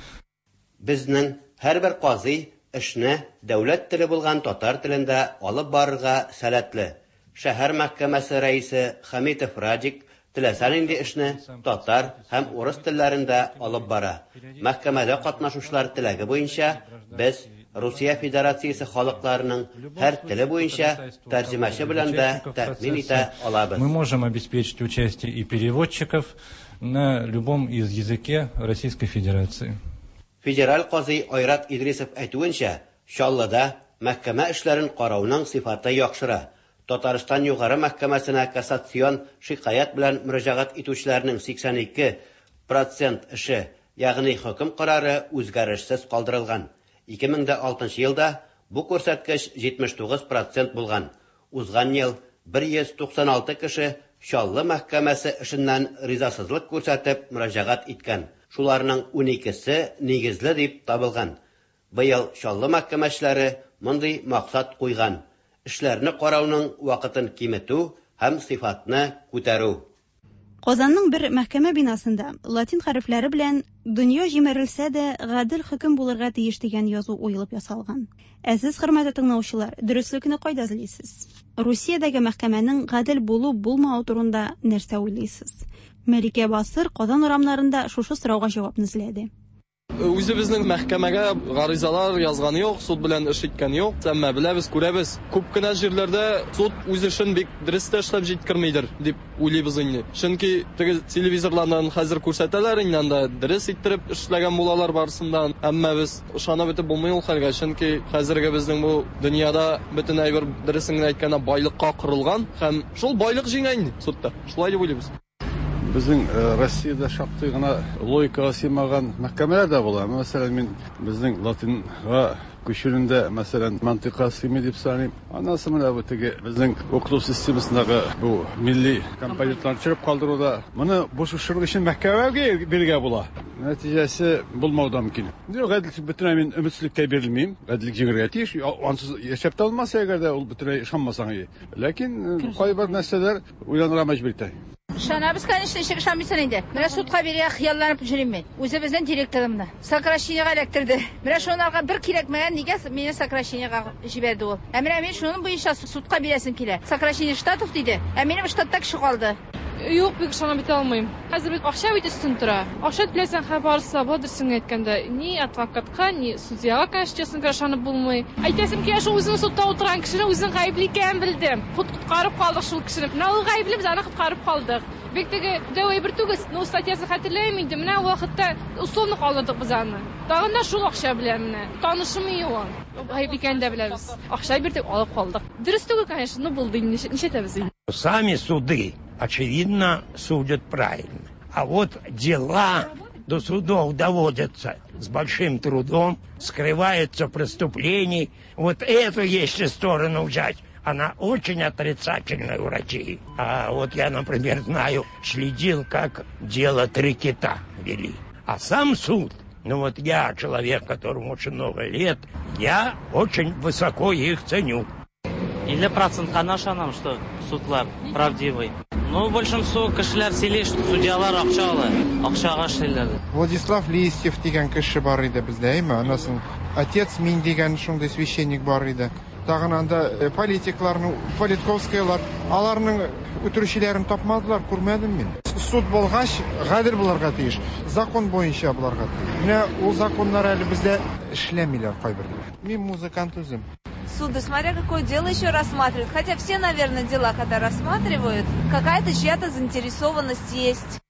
Speaker 13: Безнең һәрбер казый эшне дәүләт теле булган татар телендә алып барырга сәләтле. Шәһәр мәхкәмәсе рәисе Хамитов Раджик теләсә нинди эшне татар һәм урыс телләрендә алып бара. Мәхкәмәдә катнашучылар теләге буенча без Россия Федерациясе халыкларының һәр теле буенча тәрҗемәче белән дә тәэмин итә алабыз.
Speaker 14: Мы можем обеспечить участие и переводчиков на любом из языке Российской Федерации.
Speaker 13: Федераль казый Айрат Идрисов әйтүенчә, Чаллыда мәхкәмә эшләрен карауның сыйфаты яхшыра. Татарстан югары мәхкәмәсенә кассацион шикаят белән мөрәҗәгать итүчеләрнең сиксән ике процент эше, ягъни хөкем карары үзгәрешсез калдырылган. ике мең алтынчы елда бу күрсәткеч җитмеш тугыз процент булган. Узган ел бер йөз туксан алты кеше Чаллы мәхкәмәсе эшеннән ризасызлык күрсәтеп мөрәҗәгать иткән. Шуларның уникесе нигезле дип табылган. Быел Чаллы мәхкәмәчләре мондый максат куйган: эшләрне карауның вакытын киметү һәм сыйфатны күтәрү.
Speaker 10: Казанның бер мәхкәмә бинасында латин хәрефләре белән "Дөнья җимерелсә дә гадел хөкем булырга тиеш" дигән язу уелып ясалган. Әзиз хөрмәтле тыңлаучылар, дөреслекне кайда эзлисез? Русиядәге мәхкәмәнең гадел булу булмау турында нәрсә уйлыйсыз? Мәликә Басыр Казан урамнарында шушы сорауга җавапны эзләде.
Speaker 15: Үзебезнең мәхкәмәгә гаризалар язган юк, суд белән эш иткән юк. Әмма беләбез, күрәбез, күп кенә җирләрдә суд үз эшен бик дөрес эшләп җиткермидер дип уйлыйбыз инде. Чөнки теге телевизорлардан хәзер күрсәтәләр, иннән дә дөрес иттереп эшләгән булалар барсындан. Әмма без ышанып бетеп булмый ул хәлгә, чөнки хәзерге безнең бу дөньяда бөтен әйбер дөресен әйткәндә байлыкка корылган һәм шул байлык җиңә инде судта. Шулай дип уйлыйбыз.
Speaker 16: Безнең Россиядә шактый гына логикага сыймаган мәхкәмәләр дә була. Мәсәлән, мин безнең латинга күчүрендә, мәсәлән, мантыйкка сыймый дип саныйм. Анысы менә бу теге безнең укыту системасындагы бу милли компонентларны чыгып калдыруда, моны бушышырлык өчен мәхкәмәгә бирергә була. Нәтиҗәсе булмау да мөмкин. Гаделлек бөтенләй мин өметсезлеккә бирелмим. Гаделлек җигәргә тиеш. Ансыз яшәп тә алмаса әгәр дә ул бөтенләй ышанмасаң. Ләкин кайбер нәрсәләр уйланырга мәҗбүр итә.
Speaker 17: Шанабыз, конечно, işe kışanmışsın indi. Mira sudqa beriye xiyallanıp жүрем мен. Өзебезден директорымны. Сокращениега электирди. Мира шонарга бир кирәкмәгән, нигә мине сокращениега җибәрде ул. Ә мира мен шуның буенча судка бирәсем килә. Сокращение штатов диде. Ә минем штатта кеше калды.
Speaker 18: Юк, бик ышанып бетә алмыйм. Хәзер бит акча бит үстен тора. Акча теләсәң хәбәрсә булдырсың әйткәндә, ни адвокатка, ни судьяга конституциясен ышанып булмый. Әйтәсем ки, шул үзен судта утырган кешене үзен гаепле икәнен белдем. Худ куткарып калдык шул кешене. Менә ул гаепле, без аны куткарып калдык. Бик теге дәвай бер түгес, ну статьясын хәтерләйм инде. Менә вакытта условно калдырдык без аны. Тагын да шул акча белән менә. Танышымы юк. Гаепле икәнен дә беләбез. Акча бирдек, алып калдык. Дөрес түгел, конечно, ну булды инде. Ничәтәбез инде.
Speaker 19: Сами суды, очевидно, судят правильно. А вот дела до судов доводятся с большим трудом, скрываются преступлений. Вот эту, если сторону взять, она очень отрицательная у России. А вот я, например, знаю, следил, как дело «Три кита» вели. А сам суд, ну вот я, человек, которому очень много лет, я очень высоко их ценю.
Speaker 20: Или процент ышанам, что судлар правдивый. Но большинство кешеләр сөйли, что судьялар акчалы, акчага эшләйләр.
Speaker 21: Владислав Листьев дигән кеше бар иде бездә, әйме? Анасын отец мин дигән шундый священник бар иде. Тагын анда политикларны, политковскийлар, аларның үтерүчеләрен тапмадылар, күрмәдем мин. суд булгач, гадел буларга тиеш. Закон буенча буларга тиеш. Менә ул законнар әле бездә эшләмиләр кайберләр. Мин музыкант үзем.
Speaker 3: Суды, смотря какое дело еще рассматривают. Хотя все, наверное, дела, когда рассматривают, какая-то чья-то заинтересованность есть.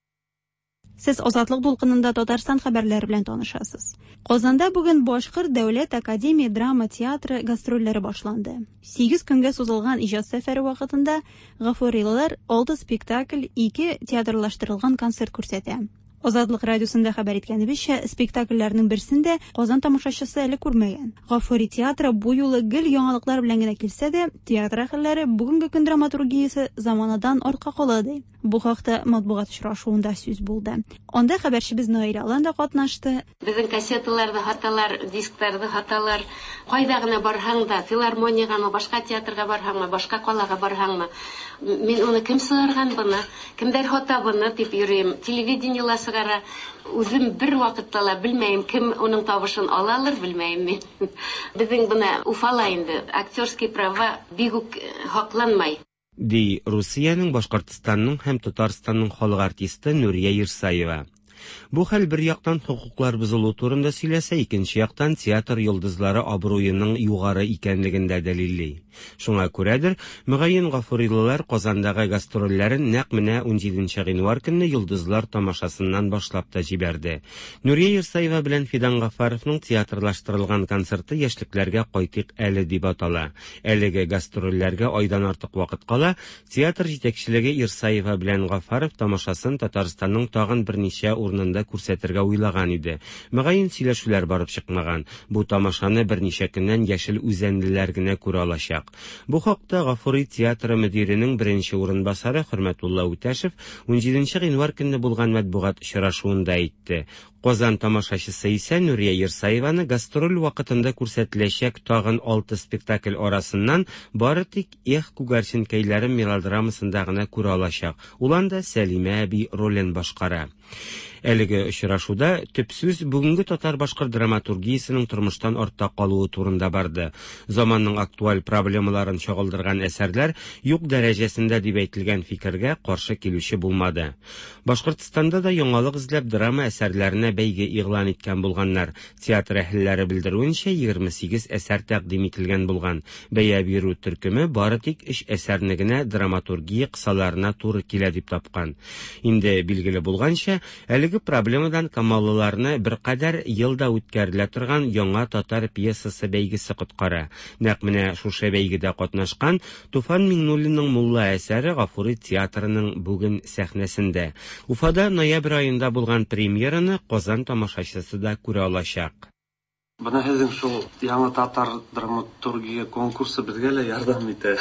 Speaker 10: Сез Азатлык дулкынында Татарстан хәбәрләре белән танышасыз. Казанда бүген Башкорт дәүләт академия драма театры гастрольләре башланды. сигез көнгә сузылган иҗат сәфәре вакытында Гафурилылар алты спектакль, ике театрлаштырылган концерт күрсәтә. Азатлык радиосында хәбәр иткәнебезчә, спектакльләрнең берсендә Казан тамашачысы әле күрмәгән. Гафури театры бу юлы гел яңалыклар белән генә килсә дә, театр әһелләре бүгенге көн драматургиясе заманадан артка кала ди. Бу хакта матбугат очрашуында сүз булды. Анда хәбәрчебез Наил Алан да катнашты.
Speaker 22: Безнең кассеталарда хаталар, дискларда хаталар, кайда гына барһаң да, филармониягамы, башка театрга барһаңмы, башка калага барһаңмы, мин уны кем сыгарган буны, кемдер хата буны дип йөрим. Телевидениелар сыгара, үзем бер вакытта ла белмәем, кем уның табышын алалар, белмәем мин. Безнең буны Уфала инде, актерский права бик үк хакланмай.
Speaker 23: Ди Русиянең, Башкортстанның һәм Татарстанның халык артисты Нурия Ерсаева. Бу хәл бер яктан хукуклар бузылу турында сөйләсә, икенче яктан театр йолдызлары абруеның югары икәнлегендә дәлилли. Шуңа күрәдер, мөгаен Гафурилылар Казандагы гастрольләрен нәкъ менә унҗиденче гыйнвар көнне йолдызлар тамашасыннан башлап та җибәрде. Нурия Ерсаева белән Фидан Гафаровның театрлаштырылган концерты яшьлекләргә кайтыйк әле дип атала. Әлеге гастрольләргә айдан артык вакыт кала, театр җитәкчелеге Ерсаева белән Гафаров тамашасын Татарстанның тагын берничә урынында күрсәтергә уйлаган иде. Мөгаен сөйләшүләр барып чыкмаган. Бу тамашаны берничә көннән яшел үзәнлеләр генә күрә алачак. Бу хакта Гафури театры мөдиренең беренче урынбасары Хөрмәтулла Үтәшев унҗиденче гыйнвар көнне булган матбугат очрашуында әйтте. Казан тамашачысы исә Нурия Ерсаеваны гастроль вакытында күрсәтеләчәк тагын алты спектакль арасыннан бары тик Эх күгәрченкәйләрем мелодрамасында гына күрә алачак. Ул анда Сәлимә әби ролен башкара. Әлеге очрашуда төп сүз бүгенге татар-башкорт драматургиясенең тормыштан артта калуы турында барды. Заманның актуаль проблемаларын чагылдырган әсәрләр юк дәрәҗәсендә дип әйтелгән фикергә каршы килүче булмады. Башкортстанда да яңалык эзләп драма әсәрләренә бәйге игълан иткән булганнар. Театр әһелләре белдерүенчә егерме сигез әсәр тәкъдим ителгән булган. Бәя бирү төркеме бары тик өч әсәрне генә драматургия кысаларына туры килә дип тапкан. Инде билгеле булганча, әлеге проблемадан камаллыларны бер кадәр елда үткәрелә торган яңа татар пьесасы бәйгесе коткара. Нәкъ менә шушы бәйгедә катнашкан Туфан Миңнуллинның Мулла әсәре Гафури театрының бүген сәхнәсендә. Уфада ноябрь аенда булган премьераны Казан тамашачысы да күрә алачак.
Speaker 24: Бына һезнең шул яңа татар драматургия конкурсы безгә лә ярдәм итә.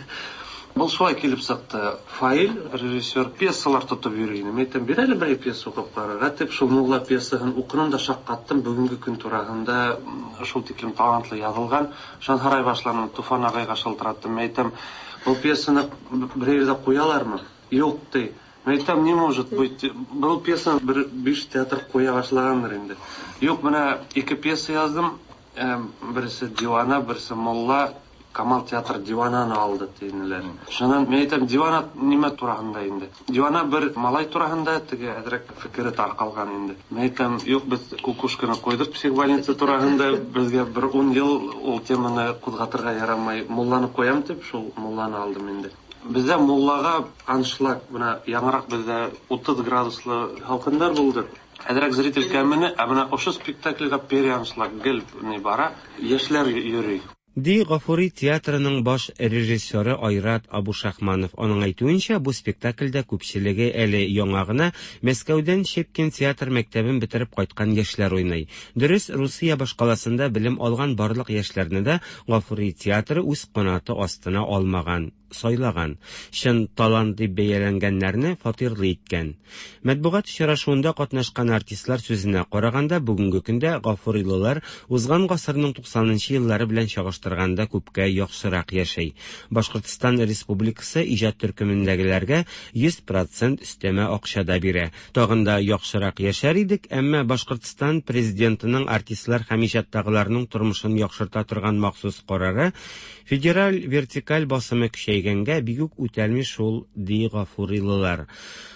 Speaker 24: Бұл шулай килеп сықты. Фаил, режиссер, пьесалар тотып йөргән. Мен әйтәм, бер әле бер пьеса укып карарга дип, шул Мулла пьесасын укыным да шаккаттым. Бүгенге көн турагында шул тиклем талантлы язылган. Шан һарай башланып, Туфан агайга шылтыраттым. Мен әйтәм, бу пьесаны бер yerdə куялармы? Юк ди. Мен әйтәм, не может быть. Бу пьесаны бер биш театр куя башлаганнар инде. Юк, менә ике пьеса яздым. Берсе Дивана, берсе Мулла. Камал театр дивананы алды дейнеләр. Шуннан мен әйтәм, дивана нимә турагында инде? Дивана бер малай турагында, теге әдрәк фикере таркалган инде. Мен әйтәм, юк, без кукушканы койдык психбольница турагында, безгә бер ун ел ул теманы кузгатырга ярамай, Мулланы коям дип, шул Мулланы алдым инде. Бездә Муллага аншлаг, менә яңарак бездә утыз градуслы халкындар булды. Әдрәк зритель кәмене, ә менә ошо спектакльгә переаншлаг гел не бара, яшьләр йөри.
Speaker 23: Ди Гафури театрының баш режиссеры Айрат Абушахманов. Аның әйтүенчә, бу спектакльдә күпчелеге әле яңа гына Мәскәүдән Щепкин театр мәктәбен бетереп кайткан яшьләр уйный. Дөрес, Русия башкаласында белем алган барлык яшьләрне дә Гафури театры үз канаты астына алмаган, сайлаган. Шын талант дип бәяләнгәннәрне фатирлы иткән. Матбугат очрашуында катнашкан артистлар сүзенә караганда, бүгенге көндә Гафурилылар узган гасырның туксанынчы еллары белән чагыштырганда күпкә яхшырак яшәй. Башкортстан Республикасы иҗат төркемендәгеләргә йөз процент өстәмә акча да бирә. Тагын да яхшырак яшәр идек, әмма Башкортстан президентының артистлар һәм иҗаттагыларның тормышын яхшырта торган махсус карары федераль вертикаль басымы көчәйгәнгә бигүк үтәлми шул, ди Гафурилылар.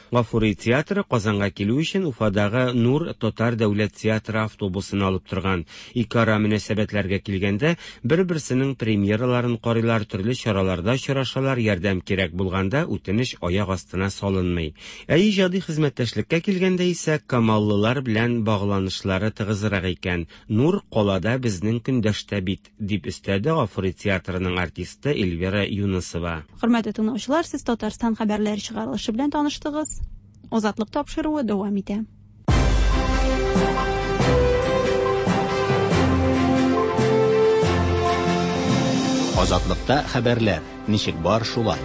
Speaker 23: Гафури театры Казанга килү өчен Уфадагы Нур Татар дәүләт театры автобусын алып торган. Ике ара мөнәсәбәтләргә килгәндә бер-берсенең премьераларын карыйлар, төрле чараларда очрашалар, ярдәм кирәк булганда үтенеч аяк астына салынмый. Ә иҗади хезмәттәшлеккә килгәндә исә Камаллылар белән багланышлары тыгызрак икән. Нур калада безнең көндәштә бит, дип өстәде Гафури театрының артисты Эльвира Юнусова.
Speaker 10: Хөрмәтле тыңлаучылар, сез Татарстан хәбәрләре чыгарылышы белән таныштыгыз. Азатлык тапшыруы дәвам итә.
Speaker 1: Азатлыкта хәбәрләр. Ничек бар шулай?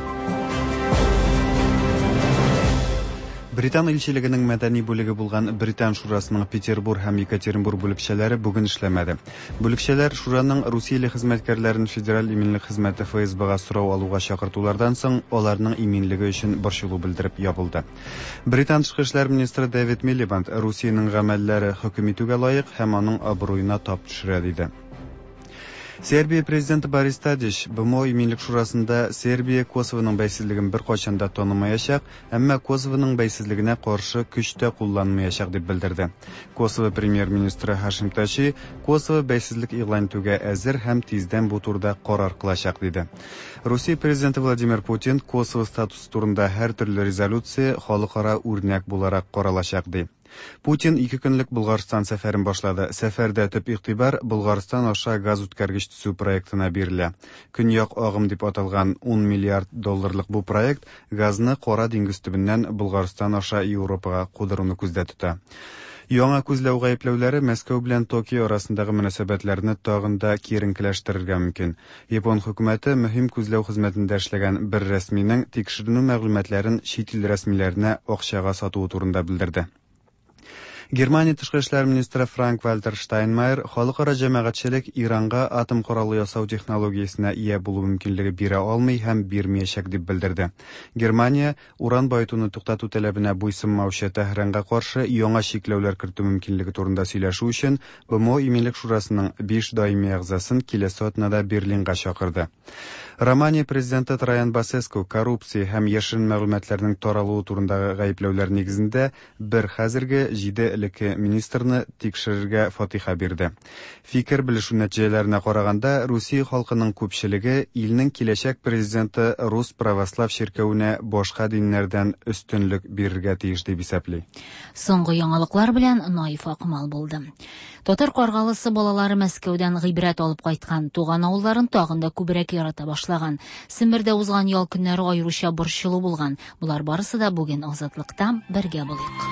Speaker 4: Британ илчилегенең мәдәни бүлеге булган Британ шурасының Петербург һәм Екатеринбург бүлекчәләре бүген эшләмәде. Бүлекчәләр шураның Русияле хезмәткәрләрен федераль иминлек хезмәте эф эс бэ-га сорау алуга чакыртулардан соң аларның иминлеге өчен борчылу белдереп ябылды. Британ тышкы эшләр министры Дэвид Милибанд Русиянең гамәлләре хөкем итүгә лаек һәм аның абруена тап төшерә диде. Сербия президенты Борис Тадич бэ эм о иминлек шурасында Сербия Косовоның бәйсезлеген бер кайчан да танымаячак, әмма Косовоның бәйсезлегенә каршы көч тә кулланмаячак дип белдерде. Косово премьер-министры Хашим Тачи Косово бәйсезлек игълан итүгә әзер һәм тиздән бу турыда карар кылачак диде. Русия президенты Владимир Путин Косово статусы турында һәр төрле резолюция халыкара үрнәк буларак каралачак ди. Путин ике көнлек Булгарстан сәфәрен башлады. Сәфәрдә төп игътибар Булгарстан аша газ үткәргеч төзү проектына бирелә. Көньяк агым дип аталган он миллиард долларлык бу проект газны Кара диңгез төбеннән Булгарстан аша Европага кудыруны күздә тота. Яңа күзләү гаепләүләре Мәскәү белән Токио арасындагы мөнәсәбәтләрне тагын да киеренкеләштерергә мөмкин. Япон хөкүмәте мөһим күзләү хезмәтендә эшләгән бер рәсминең тикшеренү мәгълүматларын чит ил рәсмиләренә акчага сатуы турында белдерде. Германия тышкы эшләр министры Франк-Вальтер Штайнмайер халыкара җәмәгатьчелек Иранга атом коралы ясау технологиясенә ия булу мөмкинлеге бирә алмый һәм бирмәячәк дип белдерде. Германия уран байытуны туктату таләбенә буйсынмаучы Тәһранга каршы яңа чикләүләр кертү мөмкинлеге турында сөйләшү өчен бэ эм о иминлек шурасының биш даими әгъзасын киләсе атнада Берлинга чакырды. Романия президенты Траян Басеску коррупция һәм яшерен мәгълүматларның таралуы турындагы гаепләүләр нигезендә бер хәзерге җиде элекке министрны тикшерергә фатиха бирде. Фикер белешү нәтиҗәләренә караганда, Русия халкының күпчелеге илнең киләчәк президенты Рус православ ширкәвенә башка диннәрдән өстенлек бирергә тиеш дип исәпли.
Speaker 2: Соңгы яңалыклар белән Наиф Акмал булды. Татар каргалысы балалары Мәскәүдән гыйбрәт алып кайткан, туган авылларын тагын да күбрәк ярата башлаган. Сембердә узган ял көннәре аеруча борчылу булган. Булар барысы да бүген Азатлыкта бергә булыйк.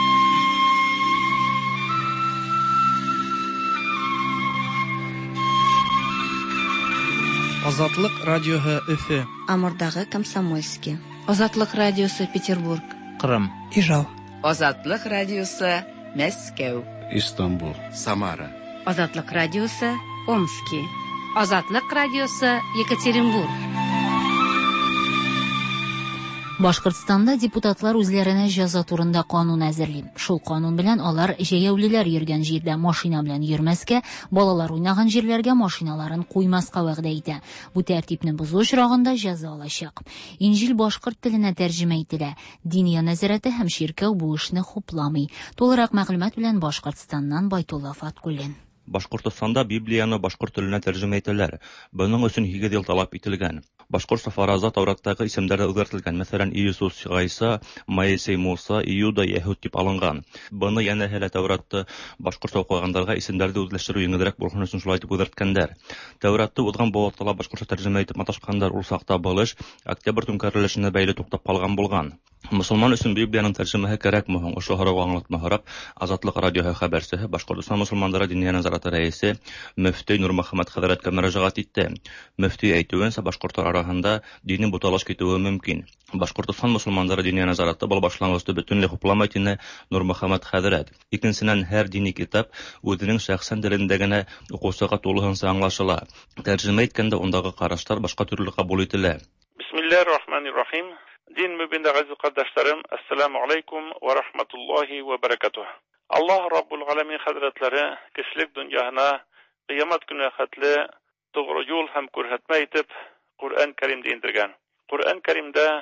Speaker 5: Азатлык радиоһы Өфе.
Speaker 6: Амурдагы Комсомольский.
Speaker 7: Азатлык радиосы Петербург.
Speaker 5: Кырым. Ижау.
Speaker 7: Азатлык радиосы Мәскәү.
Speaker 25: Истанбул.
Speaker 5: Самара.
Speaker 7: Азатлык радиосы Омский.
Speaker 2: Азатлык радиосы Екатеринбург. Башкортстанда депутатлар үзләренә җәза турында канун әзерли. Шул канун белән алар җәяүлеләр йөргән җирдә машина белән йөрмәскә, балалар уйнаган җирләргә машиналарын куймаска вәгъдә итә. Бу тәртипне бозу очрагында җәза алачак. Инҗил башкорт теленә тәрҗемә ителә. Диния нәзарәте һәм ширкәү бу эшне хупламый. Тулырак мәгълүмат белән Башкортстаннан Байтулла Фаткуллин.
Speaker 26: Башкортстанда Библияны башкорт теленә тәрҗемә ителәр. Буның өчен һигез ел талап ителгән. Башкорт Фараза Тавраттагы исемнәре үзгәртелгән. Мәсәлән, Иисус, Гайса, Моисей, Муса, Иуда, Яһуд дип алынган. Буны яна һәлә Тавратты башкортча укыганнарга исемнәрне үзләштерү еңелрәк булган өчен шулай дип үзгәрткәннәр. Тавратты узган бу вакытта башкортча тәрҗемә итеп маташкандар ул сакта булыш, Октябрь түнкәрелешенә бәйле туктап калган булган. Мусулман өчен Библияның тәрҗемәһе кирәкме һуң? Ошо һорауга аңлатмаһарак Азатлык радиоһы хәбәрчесе Башкортстан мусулманнары диния назараты рәисе Мөфти Нурмөхәммәд хәзрәткә мөрәҗәгать итте. Мөфти әйтүенчә, башкортлар арасында дини буталыш китүе мөмкин. Башкортстан мусулманнары диния назараты бул башлангычта бөтенләй хупламый дине Нурмөхәммәд хәзрәт. Икенчедән, һәр дини китап үзенең шәхсән телендә генә укучыга тулыгынча аңлашыла. Тәрҗемә иткәндә ундагы карашлар башка төрле кабул ителә.
Speaker 27: Бисмиллаһир-рахманир-рахим. Дин мөбиндә газиз кардәшләрем, ассаламу алейкум ва рахматуллаһи ва баракатуһ. Аллаһ Раббул Аламин хәзрәтләре кешелек дөньяһына кыямат көне хәтле тугры юл һәм күрһәтмә итеп Куръан Кәримдә индергән. Куръан Кәримдә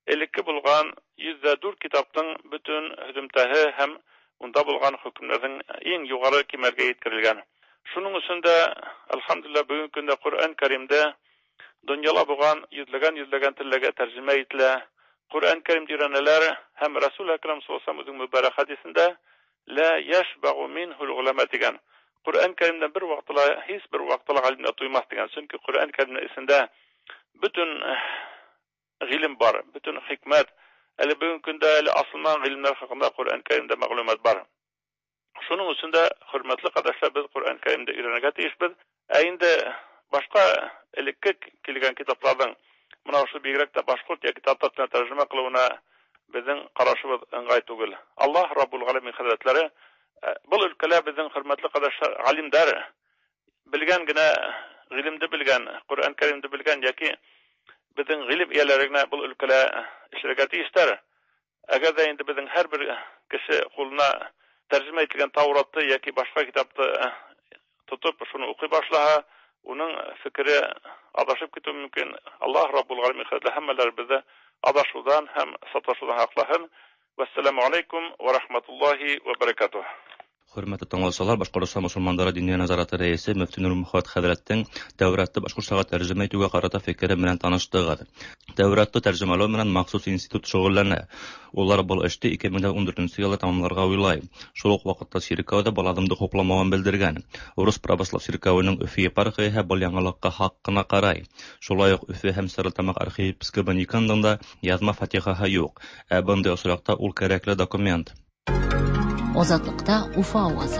Speaker 27: элекке булган йөз дә дүрт китаптың бөтен хөкемтәһе һәм унда булган хөкемнәрнең иң югары кимәлгә yetkirилгән. Шуның өчен дә, әлхәмдүлилләh, бүгенге көндә Коръән Кәримдә дөньяла булган йөзләгән-йөзләгән телләргә тәрҗемә ителә. Коръән Кәрим диранәләр һәм Расул Әкрәм саллаллаһу алейһи ва саллям мүбарәк хадисендә ла яшбагу минхул улама дигән. Коръән Кәримдә бер вакытла һис бер вакытла галимне туймас дигән. Чөнки Коръән Кәримнең исендә бөтен гыйлем бар, бөтен хикмәт, әле бүгенге көндә әле асылман гыйлемнәр хакында Коръән Кәримдә мәгълүмат бар. Шуның өчен дә, хөрмәтле кардәшләр, без Коръән Кәримдә өйрәнергә тиешбез. Ә инде башка элекке килгән китапларның менә шул бигрәк тә башкорт яки татар телендә тәрҗемә кылуына безнең карашыбыз ыңгай түгел. Аллаһ Раббул Галәмин хәзрәтләре бұл өлкәлә безнең хөрмәтле кардәшләр, галимдар, белгән генә гыйлемде белгән, Коръән Кәримде белгән яки безнең гыйлем ияләренә бұл өлкәлә эшләргә тиештәр. Әгәр дә инде безнең һәрбер кеше кулына тәрҗемә ителгән Тауратты яки башка китапты тотып шуны укый башлаһа, уның фикере адашып китү мөмкин. Аллаһ Раббул Галәмин хәзрәтләре һәммәләребезне адашудан һәм саташудан хаклаһын. Вассаламу алейкум ва рахматуллахи ва баракатух.
Speaker 26: Хөрмәтле тыңлаучылар, Башкортстан мөселманнары диния назараты рәисе мөфти Нур Мөхәммәд хәзрәттең Тәүратты башкортчага тәрҗемә итүгә карата фикере белән таныштыгыз. Тәүратты тәрҗемәләү белән махсус институт шөгыльләнә. Улар бу эшне ике мең ундүртенче елда тәмамларга уйлай. Шул ук вакытта ширкәүдә баладымды хупламавын белдергән. Урыс православ ширкәүенең Өфе епархиясе бу яңалыкка хаккына карай. Шулай ук Өфе һәм Сарытамак архиепископы никандында язма фатихаһы юк. Ә бундай осракта ул кирәкле документ.
Speaker 2: Озатлыкта Уфа авазы.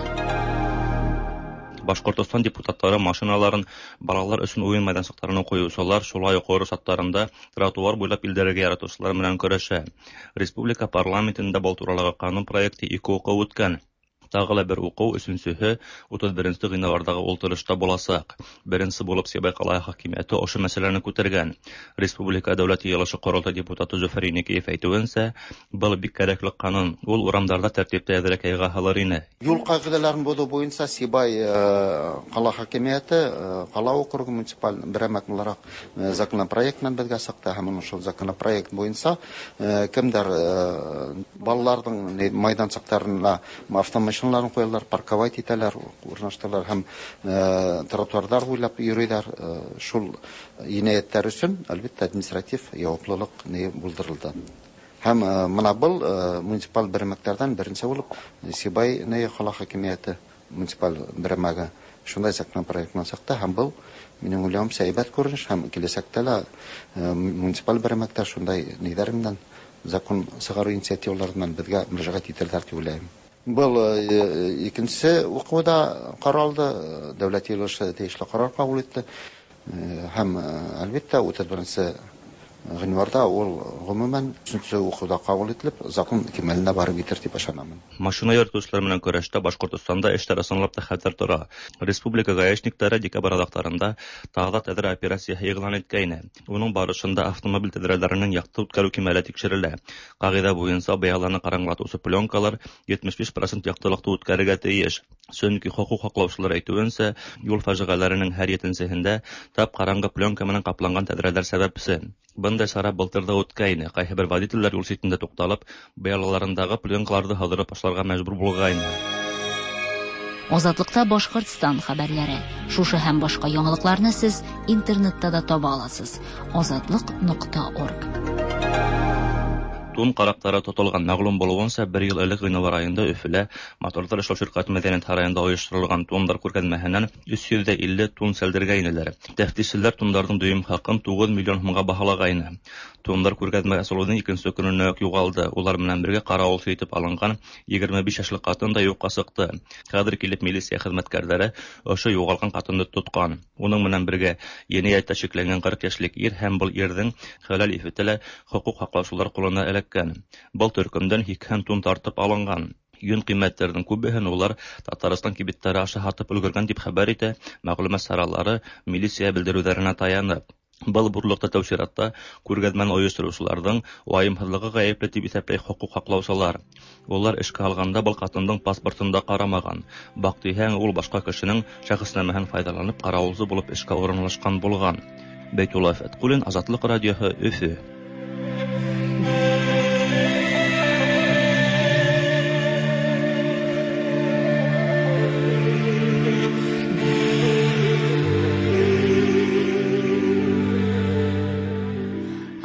Speaker 26: Башкортстан депутаттары машиналарын балалар өчен уен мәйданчыкларына куючылар, шулай ук урыс аттарында тротуар буйлап илдәргә яратучылар белән көрәшә. Республика парламентында бу турыдагы канун проекты ике уку үткән. Тагыла бер уку өченчеһе утыз беренче гыйнвардагы ултырышта буласак. Беренче булып Себай калай хакимияте ошо мәсьәләне күтәргән. Республика дәүләт йыелышы корылтай депутаты Зөфәр Иникеев әйтүенсә, бу бик кирәкле канун. Ул урамнарда тәртиптә әзерләкәйгә халар ине.
Speaker 8: Юл кагыйдәләрен бозу буенча Себай кала хакимияте, кала округы муниципаль берәмәкләрак законопроектны безгә сакта һәм шул законопроект буенча кемдер балаларның майданчыкларына автомобиль машиналарын коялар, парковать итәләр, урнаштыралар һәм тротуарлар буйлап йөриләр. Шул җинаятлар өчен әлбәттә административ җаваплылык не булдырылды. Һәм менә бу муниципаль берәмәкләрдән беренче булып Себай не кала хакимияте муниципаль берәмәгә шундай законопроектны сакта һәм бу минем уйлавымча әйбәт күренеш һәм киләчәктә дә муниципаль берәмәктә шундай нидәреннән закон сыгару инициативаларыннан безгә мөрәҗәгать итәрләр дип уйлыйм. Бұл икенче укуда каралды, дәүләт йыелышы тиешле карар кабул итте. Һәм әлбәттә утыз беренче гыйнварда ул гомумән өченче укуда кабул ителеп, закон кимәленә барып җитер дип ышанам.
Speaker 26: Машина йөртүчеләр белән көрәштә Башкортстанда эшләр асанлап та хәтер тора. Республика гаишниклары декабрь адакларында тагы тәдбир операция игълан иткәйне. Уның барышында автомобиль тәдбирләренең якты үткәрү кимәле тикшерелә. Кагыйдә буенча бәяларны караңгылатучы пленкалар җитмеш биш процент яктылыкта үткәрергә тиеш. Чөнки хукук саклаучылар әйтүенчә, юл фаҗигаларының һәр җитенчеһендә тап караңгы пленка менән капланган тәдбирләр сәбәпсе. Бындай сара былтырда үткәйне. Кайһы бер водительләр юл читендә тукталып, бәяларындагы пленкаларны һалдырып ташларга мәҗбүр булган.
Speaker 2: Озатлыкта Башкортстан хәбәрләре. Шушы һәм башка яңалыкларны сез интернетта да таба аласыз. озатлык нокта орг.
Speaker 26: Тун карактары тотылган мәгълүм булуынча, бер ел элек гыйнвар айында Өфелә моторлар эшләү ширкәте мәдәният сараенда оештырылган тундар күргәзмәһеннән йөз дә илле тун сәлдергәйнеләр. Тәфтишчеләр тундарның дөйем хакын тугыз миллион сумга баһалагайны. Тундар күргәзмә асылының икенче көненә үк югалды. Улар белән бергә каравылчы итеп алынган егерме биш яшьлек катын да юкка сыкты. Хәзер килеп милиция хезмәткәрләре ошо югалган катынны тоткан. Уның белән бергә җинаятьтә шикләнгән кырык яшьлек ир һәм бу ирнең хәлал ифетелә хукук хаклаучылар кулына эләккән. Бұл төркемдән һикһән тун тартып алынган. Юн кыйммәтләренең күбеһен улар Татарстан кибетләре аша һатып өлгергән дип хәбәр итә мәгълүмат саралары милиция белдерүләренә таянып. Был бурлыкта тәүсиратта күргәзмәне оештыручыларның ваимһызлыгы гаепле дип исәпләй хукук хаклаучылар. Улар эшкә алганда был катынның паспортында карамаган. Бактыйһәң ул башка кешенең шәхеснамәһен файдаланып каравылчы булып эшкә урынлашкан булган. Бәйтуллаев Әткүлен, Азатлык радиоһы, Өфе.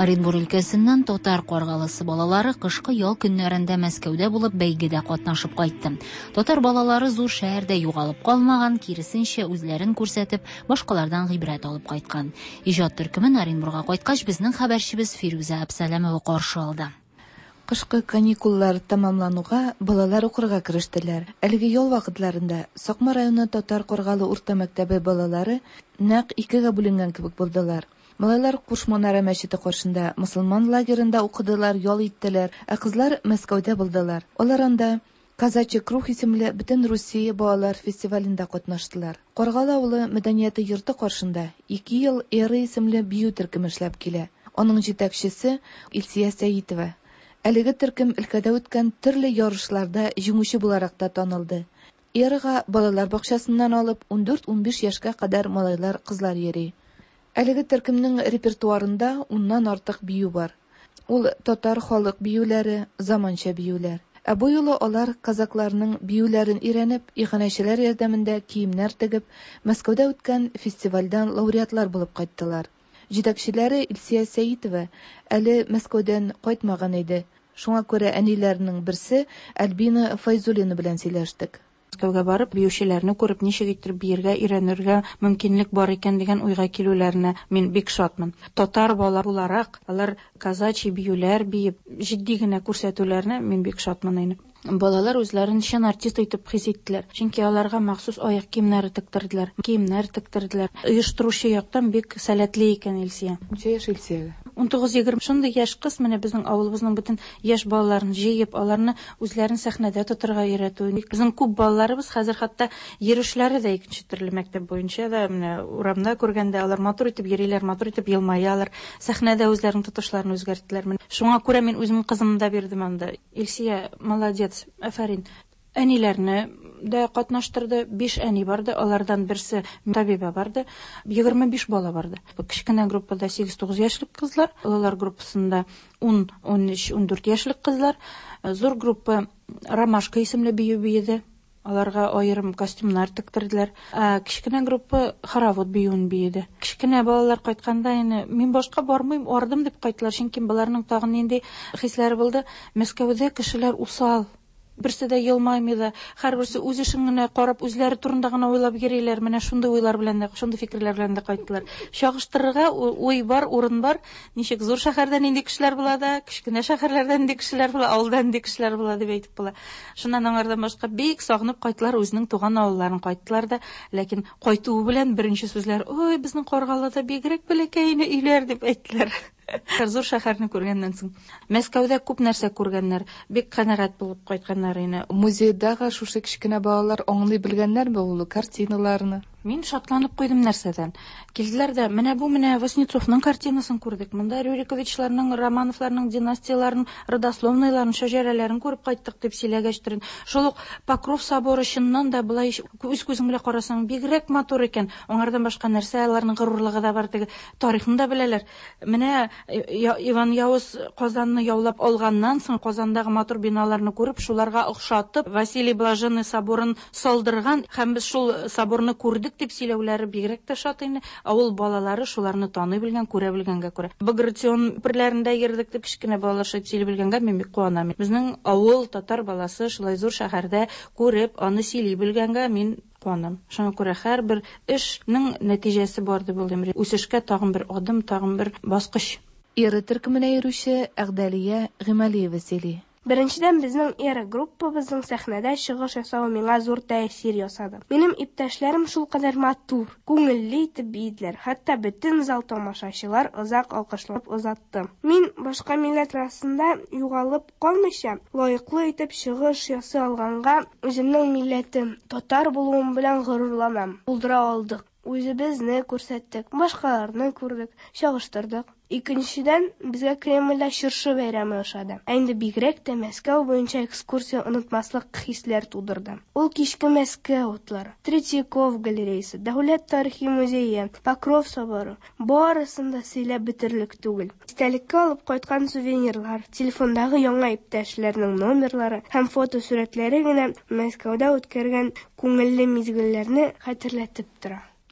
Speaker 2: Оренбур өлкәсеннән татар каргалысы балалары кышкы ял көннәрендә Мәскәүдә булып бәйгедә катнашып кайтты. Татар балалары зур шәһәрдә югалып калмаган, киресенчә үзләрен күрсәтеп, башкалардан гыйбрәт алып кайткан. Иҗат төркемен Оренбурга кайткач безнең хәбәрчебез Фирүзә Әбсәләмова каршы алды.
Speaker 9: Кышкы каникуллар тамамлануга балалар укырга керештеләр. Әлеге ял вакытларында Сакма районы татар каргалы урта мәктәбе балалары нәкъ икегә бүленгән кебек булдылар. Малайлар Кушманара мәчете каршында мусульман лагерында укыдылар, ял иттеләр, ә кызлар Мәскәүдә булдылар. Алар анда Казачий круг исемле Бөтен Русия балалар фестивалендә катнаштылар. Каргалы авылы мәдәнияте йорты каршында ике ел эра исемле бию төркеме эшләп килә. Аның җитәкчесе Илсия Сәйтова. Әлеге төркем өлкәдә үткән төрле ярышларда җиңүче буларак та танылды. Эрага балалар бакчасыннан алып он дүрт-он биш яшькә кадәр малайлар, кызлар йөри. Әлеге төркемнең репертуарында уннан артык бию бар. Ул татар халык биюләре, заманча биюләр. Ә бу юлы алар казакларның биюләрен өйрәнеп, иганәчеләр ярдәмендә киемнәр тегеп, Мәскәүдә үткән фестивальдән лауреатлар булып кайттылар. Җитәкчеләре Илсия Сәйтова әле Мәскәүдән кайтмаган иде. Шуңа күрә әниләрнең берсе Альбина Файзуллина белән сөйләштек.
Speaker 11: Мәскәүгә барып, биючеләрне күреп, ничек итеп биергә, өйрәнергә мөмкинлек бар икән дигән уйга килүләренә мин бик шатмын. Татар бала буларак, алар казачий биюләр биеп, җитди генә күрсәтүләренә мин бик шатмын инде. Балалар үзләрен чын артист итеп хис иттеләр. Чөнки аларга махсус аяк киемнәре тектерделәр, киемнәр тектерделәр. Оештыручы яктан бик сәләтле икән Илсия.
Speaker 9: Ничә яшь Илсия?
Speaker 11: он тугыз-егерме шундый яшь кыз, менә безнең авылыбызның бөтен яшь балаларын җыеп, аларны үзләрен сәхнәдә тотырга өйрәтү. Безнең күп балаларыбыз хәзер хәтта йөрешләре дә икенче төрле мәктәп буенча да, менә урамда күргәндә алар матур итеп йөриләр, матур итеп елмаялар. Сәхнәдә үзләренең тотышларын үзгәрттеләр. Шуңа күрә мин үземнең кызымны да бирдем анда. Илсия молодец, афарин. Әниләрне дә катнаштырды, биш әни барды, алардан берсе табиба барды, егерме биш бала барды. Кичкенә группада сигез-тугыз яшьлек кызлар, олар группасында он-он өч-он дүрт яшьлек кызлар, зур группа Ромашка исемле бию биеде. Аларга аерым костюмнар тектерделәр. Кичкенә группа хоровод биюен биеде. Кичкенә балалар кайтканда, яны мин башка бармыйм, ардым дип кайттылар, чөнки балаларның тагын нинди хисләре булды. Мәскәүдә кешеләр усал. Берсе дә елмаймый да, һәрберсе үз эшен генә карап, үзләре турында гына уйлап йөриләр. Менә шундый уйлар белән дә, шундый фикерләр белән дә кайттылар. Чагыштырырга уй бар, урын бар. Ничек зур шәһәрдән инде кешеләр була да, кичкенә шәһәрләрдән инде кешеләр була, авылдан инде кешеләр була дип әйтеп була. Шуннан аңардан башка бик сагынып кайттылар, үзенең туган авылларын кайттылар да, ләкин кайтуы белән беренче сүзләр: "Ой, безнең Каргалыда бигрәк бәләкәйне өйләр" дип әйттеләр. Зур шәһәрне күргәннән соң. Мәскәүдә күп нәрсә күргәннәр, бик канәгать булып кайтканнар ине.
Speaker 9: Музейдагы шушы кичкенә балалар аңлый белгәннәрме ул картиналарны?
Speaker 11: Мин шатланып куйдым нәрсәдән. Килделәр дә, менә бу менә Васнецовның картинасын күрдек. Монда Рюриковичларның, Романовларның династияларын, родословныйларын, шәҗәрәләрен күреп кайттык дип сөйләгәчтер. Шул ук Покров соборы чыннан да булай үз күзең белән карасаң бигрәк матур икән. Аңардан башка нәрсә, аларның горурлыгы да бар, теге тарихын да беләләр. Менә Иван Яус Казанны яулап алганнан соң Казандагы матур биналарны күреп, шуларга охшатып, Василий Блаженный соборын салдырган һәм без шул соборны күрдек дип сөйләүләре бигрәк тә шат инде. Авыл балалары шуларны таный белгән, күрә белгәнгә күрә. Багратион берләрендә йөрдек дип кичкенә балалар шат сөйли белгәнгә мин бик куанам. Безнең авыл татар баласы шулай зур шәһәрдә күреп, аны сөйли белгәнгә мин куанам. Шуңа күрә һәрбер эшнең нәтиҗәсе бар дип уйлыйм. Үсешкә тагын бер адым, тагын бер баскыч.
Speaker 9: Эра төркеменә йөрүче Әгъдәлия Гыймалиева сөйли.
Speaker 12: Беренчедән безнең эра группабызның сәхнәдә чыгыш ясавы миңа зур тәэсир ясады. Минем иптәшләрем шулкадәр матур, күңелле итеп биедләр, хәтта бөтен зал тамашачылар озак алкышлап узатты. Мин башка милләт арасында югалып калмыйча, лаеклы итеп чыгыш ясый алганга үземнең милләтем, татар булуым белән горурланам. Булдыра алдык. Үзебезне күрсәттек, башкаларны күрдек, чагыштырдык. Икенчедән, безгә Кремльдә чыршы бәйрәме ошады. Әнде бигрәк тә Мәскәү буенча экскурсия онытмаслык хисләр тудырды. Ул кичке Мәскәү утлары, Третьяков галереясы, Дәүләт тарихи музее, Покров соборы, барысын да сөйләп бетерлек түгел. Истәлеккә алып кайткан сувенирлар, телефондагы яңа иптәшләрнең номерлары һәм фотосурәтләре генә Мәскәүдә үткәргән күңелле мизгелләрне хәтерләтеп тора.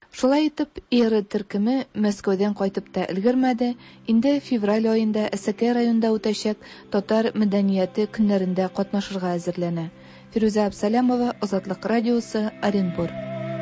Speaker 9: Шулай итеп, ИР төркеме Мәскәүдән кайтып та өлгермәде. Инде февраль айында Әсәкәй районында үтәчәк татар мәдәнияте көннәрендә катнашырга әзерләнә. Фируза Абсалямова, Азатлык радиосы, Оренбур.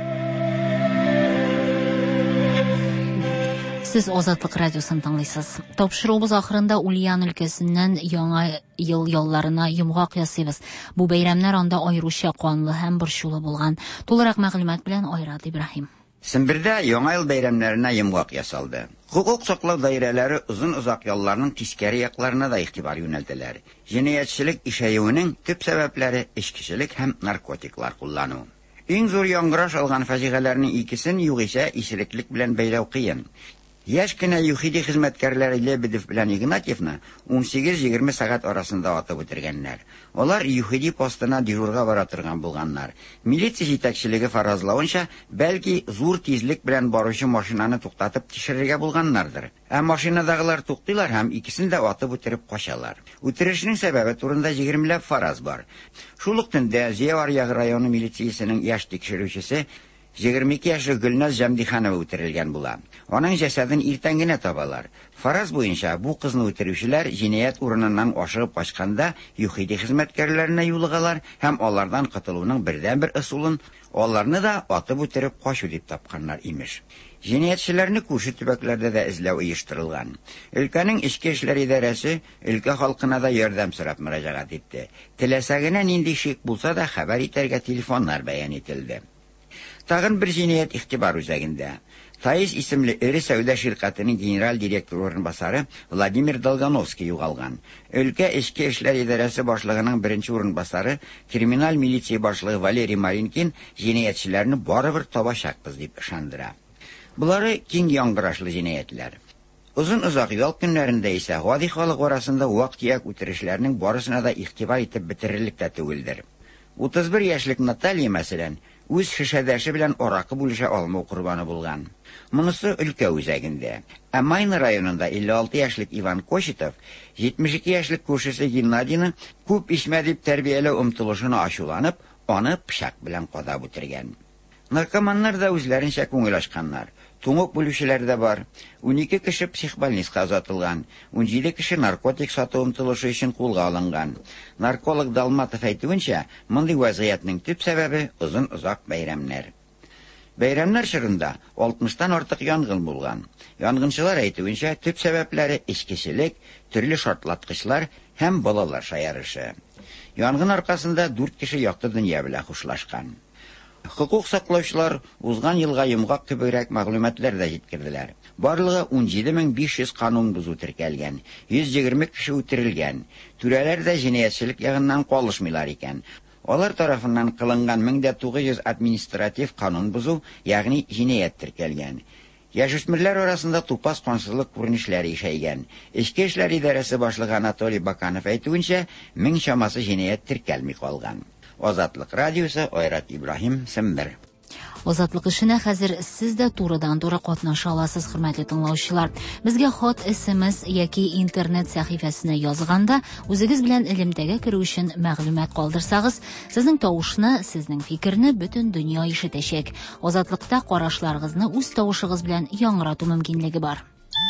Speaker 2: Сез Азатлык радиосын тыңлыйсыз. Тапшыруыбыз ахырында Ульян өлкәсеннән яңа ел ялларына йомгак ясыйбыз. Бу бәйрәмнәр анда аеруча канлы һәм борчулы булган. Тулырак мәгълүмат белән Айрат Ибраһим.
Speaker 13: Сембердә яңа ел бәйрәмнәренә йомгак ясалды. Хукук саклау даирәләре озын-озак ялларның тискәре якларына да игътибар юнәлтәләр. Җинаятьчелек ишәюенең төп сәбәпләре эчкечелек һәм наркотиклар куллану. Иң зур яңгыраш алган фаҗигаләрнең икесен югыйсә ишереклек белән бәйләү кыен. Яшь кенә Юхиди хезмәткәрләре Лебедев белән Игнатьевны ун сигез-егерме сәгать арасында атып үтергәннәр. Алар Юхиди постына дежурга бара торган булганнар. Милиция җитәкчелеге фаразлавынча, бәлки зур тизлек белән баручы машинаны туктатып тикшерергә булганнардыр. Ә машинадагылар туктыйлар һәм икесен дә атып үтереп качалар. Үтерешнең сәбәбе турында егермеләп фараз бар. Шул ук төндә Зиявар-Ягы районы милициясенең яшь тикшерүчесе егерме ике яшьлек Гөлназ Җәмдиханова үтерелгән була. Аның җәсәден иртән генә табалар. Фараз буенча бу кызны үтерүчеләр җинаять урыныннан ашыгып качканда Юхиди хезмәткәрләренә юлыгалар һәм алардан котылуның бердән-бер ысулын аларны да атып үтереп качу дип тапканнар имеш. Җинаятьчеләрне күрше төбәкләрдә дә эзләү оештырылган. Өлкәнең эчке эшләр идарәсе өлкә халкына да ярдәм сорап мөрәҗәгать итте. Теләсә генә нинди шик булса да хәбәр итәргә телефоннар бәян ителде. Тагын бер җинаять игътибар үзәгендә. Таис исемле ире сәүдә ширкәтенең генераль директоры урынбасары Владимир Долгановский югалган. Өлкә эчке эшләр идарәсе башлыгының беренче урынбасары криминаль милиция башлыгы Валерий Маринкин җинаятьчеләрне барыбер табачакбыз дип ышандыра. Булары киң яңгырашлы җинаятлар. Озын-озак ял көннәрендә исә гади халык арасында вак-төяк үтерешләрнең барысына да игътибар итеп бетерерлек тә түгелдер. утыз бер яшьлек Наталья мәсәлән үз шешәдәше белән аракы бүлешә алмау курбаны булган. Монысы өлкә үзәгендә. Ә Майна районында илле алты яшьлек Иван Кочетов җитмеш ике яшьлек күршесе Геннадийны күп ичмә дип тәрбияләү омтылышына ачуланып, аны пычак белән кадап үтергән. Наркоманнар да үзләренчә күңел ачканнар. Туңып бүлүчеләр дә бар. ун ике кеше психбольницка озатылган. ун җиде кеше наркотик сату омтылышы өчен кулга алынган. Нарколог Далматов әйтүенчә, мондый вазгыятьнең төп сәбәбе озын-озак бәйрәмнәр. Бәйрәмнәр чорында алтмыштан артык янгын булган. Янгынчылар әйтүенчә, төп сәбәпләре эчкечелек, төрле шартлаткычлар һәм балалар шаярышы. Янгын аркасында дүрт кеше якты дөнья белән хушлашкан. Хукук саклаучылар узган елга йомгак кебегрәк мәгълүматлар да җиткерделәр. Барлыгы ун җиде мең биш йөз канун бузу теркәлгән, йөз егерме кеше үтерелгән. Түрәләр дә җинаятьчелек ягыннан калышмыйлар икән. Алар тарафыннан кылынган мең тугыз йөз административ канун бузу, ягъни җинаять теркәлгән. Яшүсмерләр арасында тупас кансызлык күренешләре ишәйгән. Эчке эшләр идарәсе башлыгы Анатолий Баканов әйтүенчә, мең чамасы җинаять теркәлми калган. Азатлык радиосы, Айрат Ибраһим, Сембер.
Speaker 2: Азатлык эшенә хәзер сез дә турыдан-туры катнаша аласыз, хөрмәтле тыңлаучылар. Безгә хат, эс-эм-эс яки интернет сәхифәсенә язганда, үзегез белән элемтәгә керү өчен мәгълүмат калдырсагыз, сезнең тавышны, сезнең фикерне бөтен дөнья ишетәчәк. Азатлыкта карашларыгызны үз тавышыгыз белән яңрату мөмкинлеге бар.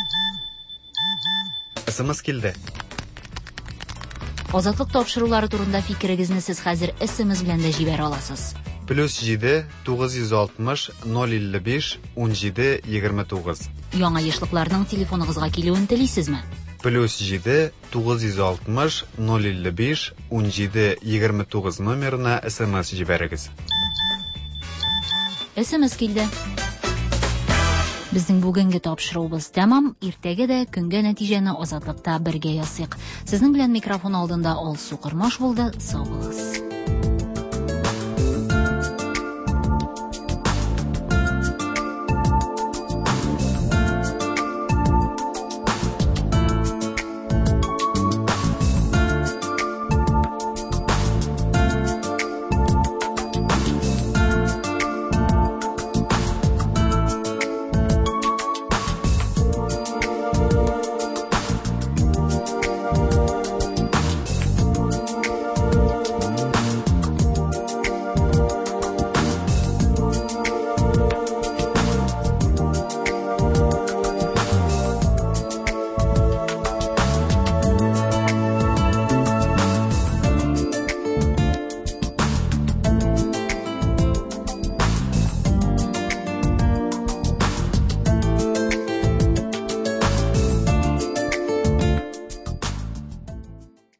Speaker 4: эс-эм-эс килде.
Speaker 2: Азатлык тапшырулары турында фикерегезне сез хәзер эс-эм-эс белән дә җибәрә аласыз.
Speaker 4: плюс җиде тугыз йөз алтмыш ноль илле биш ун җиде егерме тугыз.
Speaker 2: Яңа яшьлекләрнең телефоныгызга килүен телисезме?
Speaker 4: плюс җиде тугыз йөз алтмыш ноль илле биш ун җиде егерме тугыз номерына эс-эм-эс җибәрегез.
Speaker 2: эс-эм-эс килде. Безнең бүгенге тапшыруыбыз тәмам. Иртәгә дә көнгә нәтиҗәне Азатлыкта бергә ясыйк. Сезнең белән микрофон алдында Алсу Кырмаш булды. Сау булыгыз.